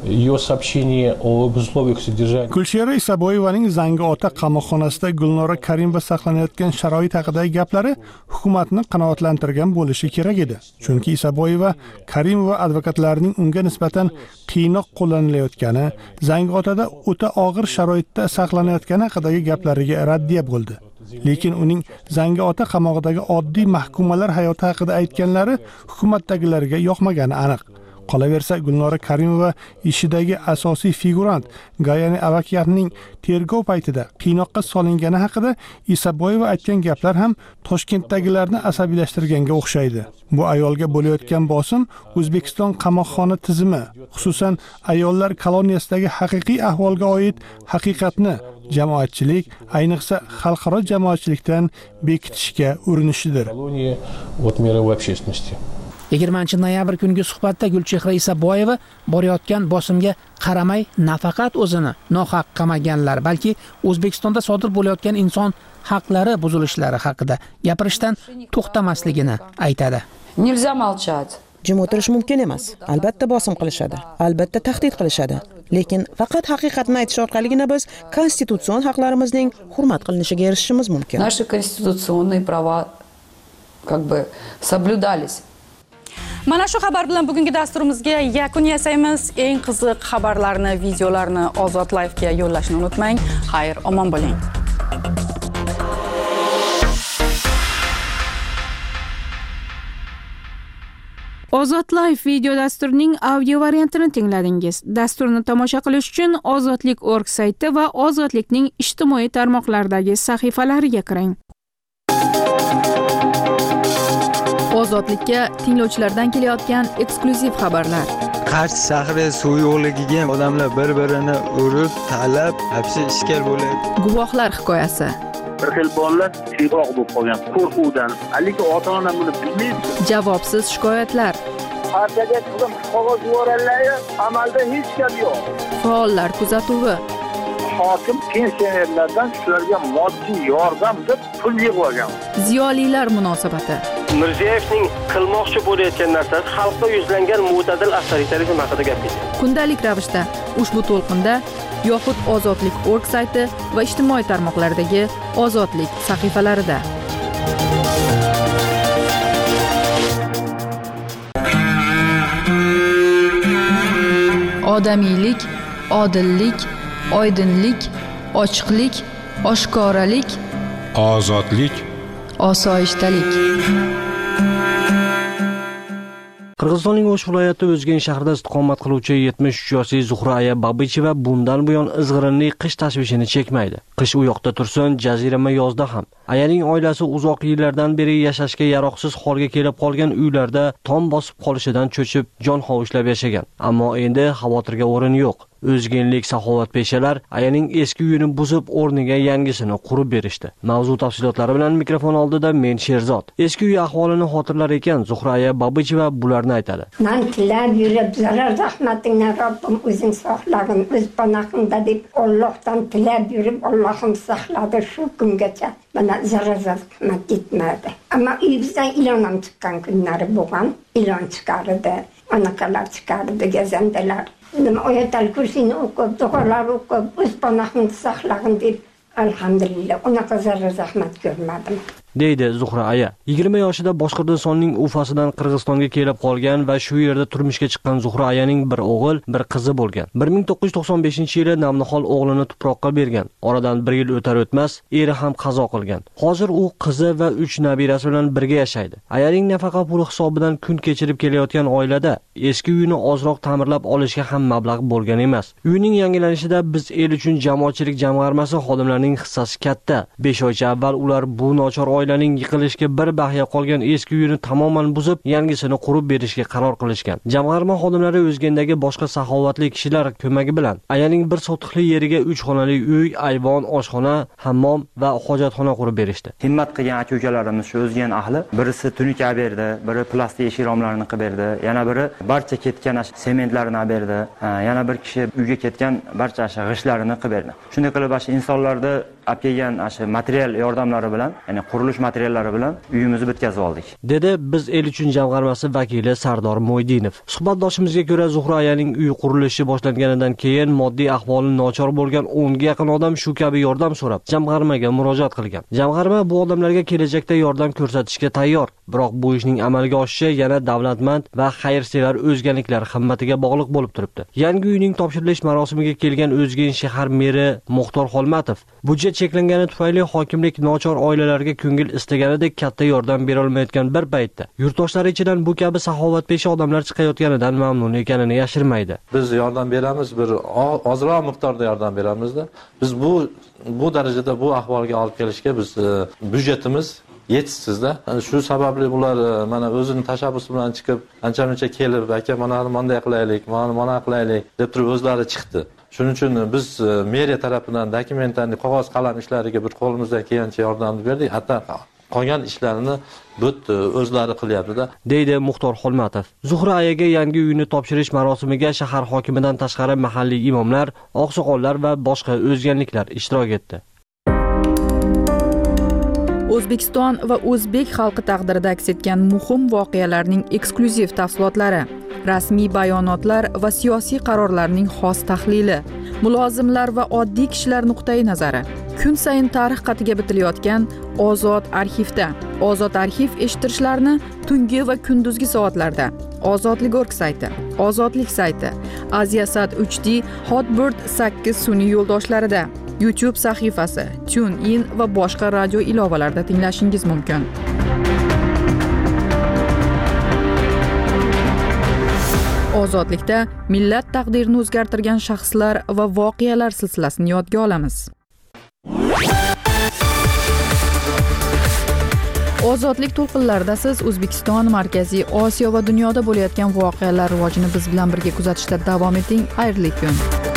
Gulchehra Isaboyevaning Zangiota qamoqxonasida Gulnora Karimova saqlanayotgan sharoit haqidagi gaplari hukumatni qanoatlantirgan bo'lishi kerak edi. Chunki Isaboyeva Karimova advokatlarining unga nisbatan qiynoq qo'llanilayotgani, Zangiotada o'ta og'ir sharoitda saqlanayotgani haqidagi gaplariga raddiya bo'ldi. Lekin uning Zangiota qamog'idagi oddiy mahkumalar hayoti haqida aytganlari hukumatdagilarga yoqmagani aniq. Qolaversa, Gulnora Karimova ishidagi asosiy figurant Gayane Avakyanning tergov paytida qiynoqqa solingani haqida Isaboyeva aytgan gaplar ham Toshkentdagilarni asabiylashtirganga o'xshaydi. Bu ayolga bo'layotgan bosim O'zbekiston qamoqxona tizimi, xususan ayollar koloniyasidagi haqiqiy ahvolga oid haqiqatni jamoatchilik, ayniqsa xalqaro jamoatchilikdan bekitishga urinishidir.
20-noyabr kungi suhbatda Gulchehra Isaboyeva borayotgan bosimga qaramay nafaqat o'zini nohaq qamaganlar, balki O'zbekistonda sodir bo'layotgan inson haqlari buzilishlari haqida gapirishdan to'xtamasligini aytadi.
Nельзя молчать.
Jim o'tirish mumkin emas. Albatta bosim qilishadi, albatta tahdid qilishadi. Lekin faqat haqiqatni aytish orqaligina biz konstitutsion haqlarimizning hurmat qilinishiga erishishimiz mumkin.
Наши конституционные права как бы соблюдались.
Mana shu xabar bilan bugungi dasturimizga yakun yasaymiz. Eng qiziq xabarlarni, videolarni Ozod Live'ga yo'llashni unutmang. Xayr, omon bo'ling.
Ozod Live video dasturining audio variantini tingladingiz. Dasturni tomosha qilish uchun ozodlik.org sayti va Ozodlikning ijtimoiy tarmoqlardagi sahifalariga kiring.
Ozodlikka tinglovchilardan kelayotgan eksklyuziv xabarlar.
Qarshi shahri suv yo'qligiga odamlar bir-birini urib, talab, hapsi ishkal bo'ladi.
Guvohlar hikoyasi.
Bir xil bolalar siyroq bo'lib qolgan qo'rquvdan, lekin ota-ona buni bilmaydi.
Javobsiz shikoyatlar.
Partiyaga qizim qog'oz yuboradilar, amalda hech gap yo'q.
Faollar kuzatuvi.
Hokim pensionerlardan shularga moddiy yordam deb pul yig'ib olgan.
Ziyolilar munosabati.
Mirziyoyevning qilmoqchi bo'layotgan narsasi xalqqa yuzlangan mo'tadil avtoritarizm haqida gapirdi.
Kundalik ravishda ushbu to'lqinda yoxud Ozodlik.org sayti va ijtimoiy tarmoqlardagi Ozodlik sahifalarida. Odamiylik, odillik, oydinlik, ochiqlik, oshkoralik,
ozodlik,
osoyishtalik.
Qirg'izistonning O'sh viloyati O'zgen shahrida istiqomat qiluvchi 73 yoshli Zuhra Aya Babicheva bundan buyon izg'irinli qish tashvishini chekmaydi. Qish u yoqda tursin, jazirama yozda ham. Ayaning oilasi uzoq yillardan beri yashashga yaroqsiz holga kelib qolgan uylarda tom bosib qolishidan cho'chib, jon hovuchlab yashagan. Ammo endi xavotirga o'rin yo'q. O'zgenlik saxovatpeshalar ayaning eski uyini buzib, o'rniga yangisini qurib berishdi. Mavzu tafsilotlari bilan mikrofon oldida men Sherzod. Eski uy ahvolini xotirlar ekan Zuhra Aya Babicheva bularni aytadi.
Men tilab yurib, zarar rahmatingni Robbim o'zing saqlagin, o'z panohingda deb Allohdan tilab yurib, Allohim saqladi shu kungacha. Mana zarar rahmat ketmadi. Ammo uyimizdan ilon ham chiqqan kunlari bo'lgan. Ilon chiqardi, anaqalar chiqardi, gazandalar. Nima oyatal kursini o'qib, duolar o'qib, o'z panohini saqlagin deb alhamdulillah unaqa zarar zahmat ko'rmadim.
deydi Zuhra Aya. 20 yoshida Boshqirdistonning Ufasidan Qirg'izistonga kelib qolgan va shu yerda turmushga chiqqan Zuhra Ayaning bir o'g'il, bir qizi bo'lgan. 1995-yili Namnihol o'g'lini tuproqqa bergan. Oradan 1 yil o'tar o'tmas eri ham qazo qilgan. Hozir u qizi va 3 nabirasi bilan birga yashaydi. Ayaning nafaqa puli hisobidan kun kechirib kelayotgan oilada eski uyini ozroq ta'mirlab olishga ham mablag' bo'lgan emas. Uyning yangilanishida biz el uchun jamoatchilik jamg'armasi xodimlarining hissasi katta. 5 oycha avval ular bu nochor oilaning yiqilishga bir bahya qolgan eski uyini tamoman buzib, yangisini qurib berishga qaror qilishgan. Jamg'arma xodimlari O'zgendagi boshqa saxovatli kishilar ko'magi bilan ayaning bir sotixli yeriga 3 xonali uy, ayvon, oshxona, hammom va hojatxona qurib berishdi.
Himmat qilgan aka-ukalarimiz shu O'zgen ahli, birisi tunika berdi, biri plastik eshik romlarini qilib berdi, yana biri barcha ketgan sementlarini berdi, yana bir kishi uyga ketgan barcha g'ishtlarini qilib berdi. Shunday qilib insonlarda olib kelgan material yordamlari bilan, ya'ni qurilish materiallari bilan uyimizni bitkazib oldik,
dedi Biz el uchun jamg'armasi vakili Sardor Mo'ydinov. Suhbatdoshimizga ko'ra, Zuhra Ayaning uy qurilishi boshlanganidan keyin moddiy ahvoli nochor bo'lgan 10 ga yaqin odam shu kabi yordam so'rab jamg'armaga murojaat qilgan. Jamg'arma bu odamlarga kelajakda yordam ko'rsatishga tayyor, biroq bu ishning amalga oshishi yana davlatmand va xayrsevar o'zganliklar himmatiga bog'liq bo'lib turibdi. Yangi uyning topshirilish marosimiga kelgan O'zgen shahar meri Muxtor Xolmatov budjet cheklangani tufayli hokimlik nochor oilalarga ko'ngil istaganidek katta yordam bera olmayotgan bir paytda yurtdoshlari ichidan bu kabi saxovatpesha odamlar chiqayotganidan mamnun ekanini yashirmaydi.
Biz yordam beramiz, bir ozroq miqdorda yordam beramizda. Biz bu darajada bu ahvolga olib kelishga biz byudjetimiz yetisizda. Shu sababli bular mana o'zini tashabbusi bilan chiqib, ancha-muncha kelib, aka mana bunday qilaylik, mana qilaylik deb turib o'zlari chiqdi. Shuning uchun biz meriya tarafidan dokumentlarni, qog'oz qalam ishlariga bir qo'limizdan kelgancha yordam berdik. Hatto qolgan ishlarini o'zlari qilyapti-da,
deydi Muxtor Xolmatov. Zuhra Ayaga yangi uyni topshirish marosimiga shahar hokimidan tashqari mahalliy imomlar, oqsoqollar va boshqa o'zganliklar ishtirok etdi.
O'zbekiston va o'zbek xalqi taqdirida aks etgan muhim voqealarning eksklyuziv tafsilotlari, rasmiy bayonotlar va siyosiy qarorlarning xos tahlili, mulozimlar va oddiy kishilar nuqtai nazari. Kun sayin tarix qatiga bitilayotgan Ozod arxivda. Ozod arxiv eshittirishlarni tungi va kunduzgi soatlarda. Ozodlik.org sayti, Ozodlik sayti, Aziasat 3D, Hotbird 8 sun'iy yo'ldoshlarida, YouTube sahifasi, TuneIn va boshqa radio ilovalarida tinglashingiz mumkin. Ozodlikda millat taqdirini o'zgartirgan shaxslar va voqealar silsilasini yodga olamiz. Ozodlik to'lqinlarida siz O'zbekiston, Markaziy Osiyo va dunyoda bo'layotgan voqealar rivojini biz bilan birga kuzatishda davom eting. Xayrli kun.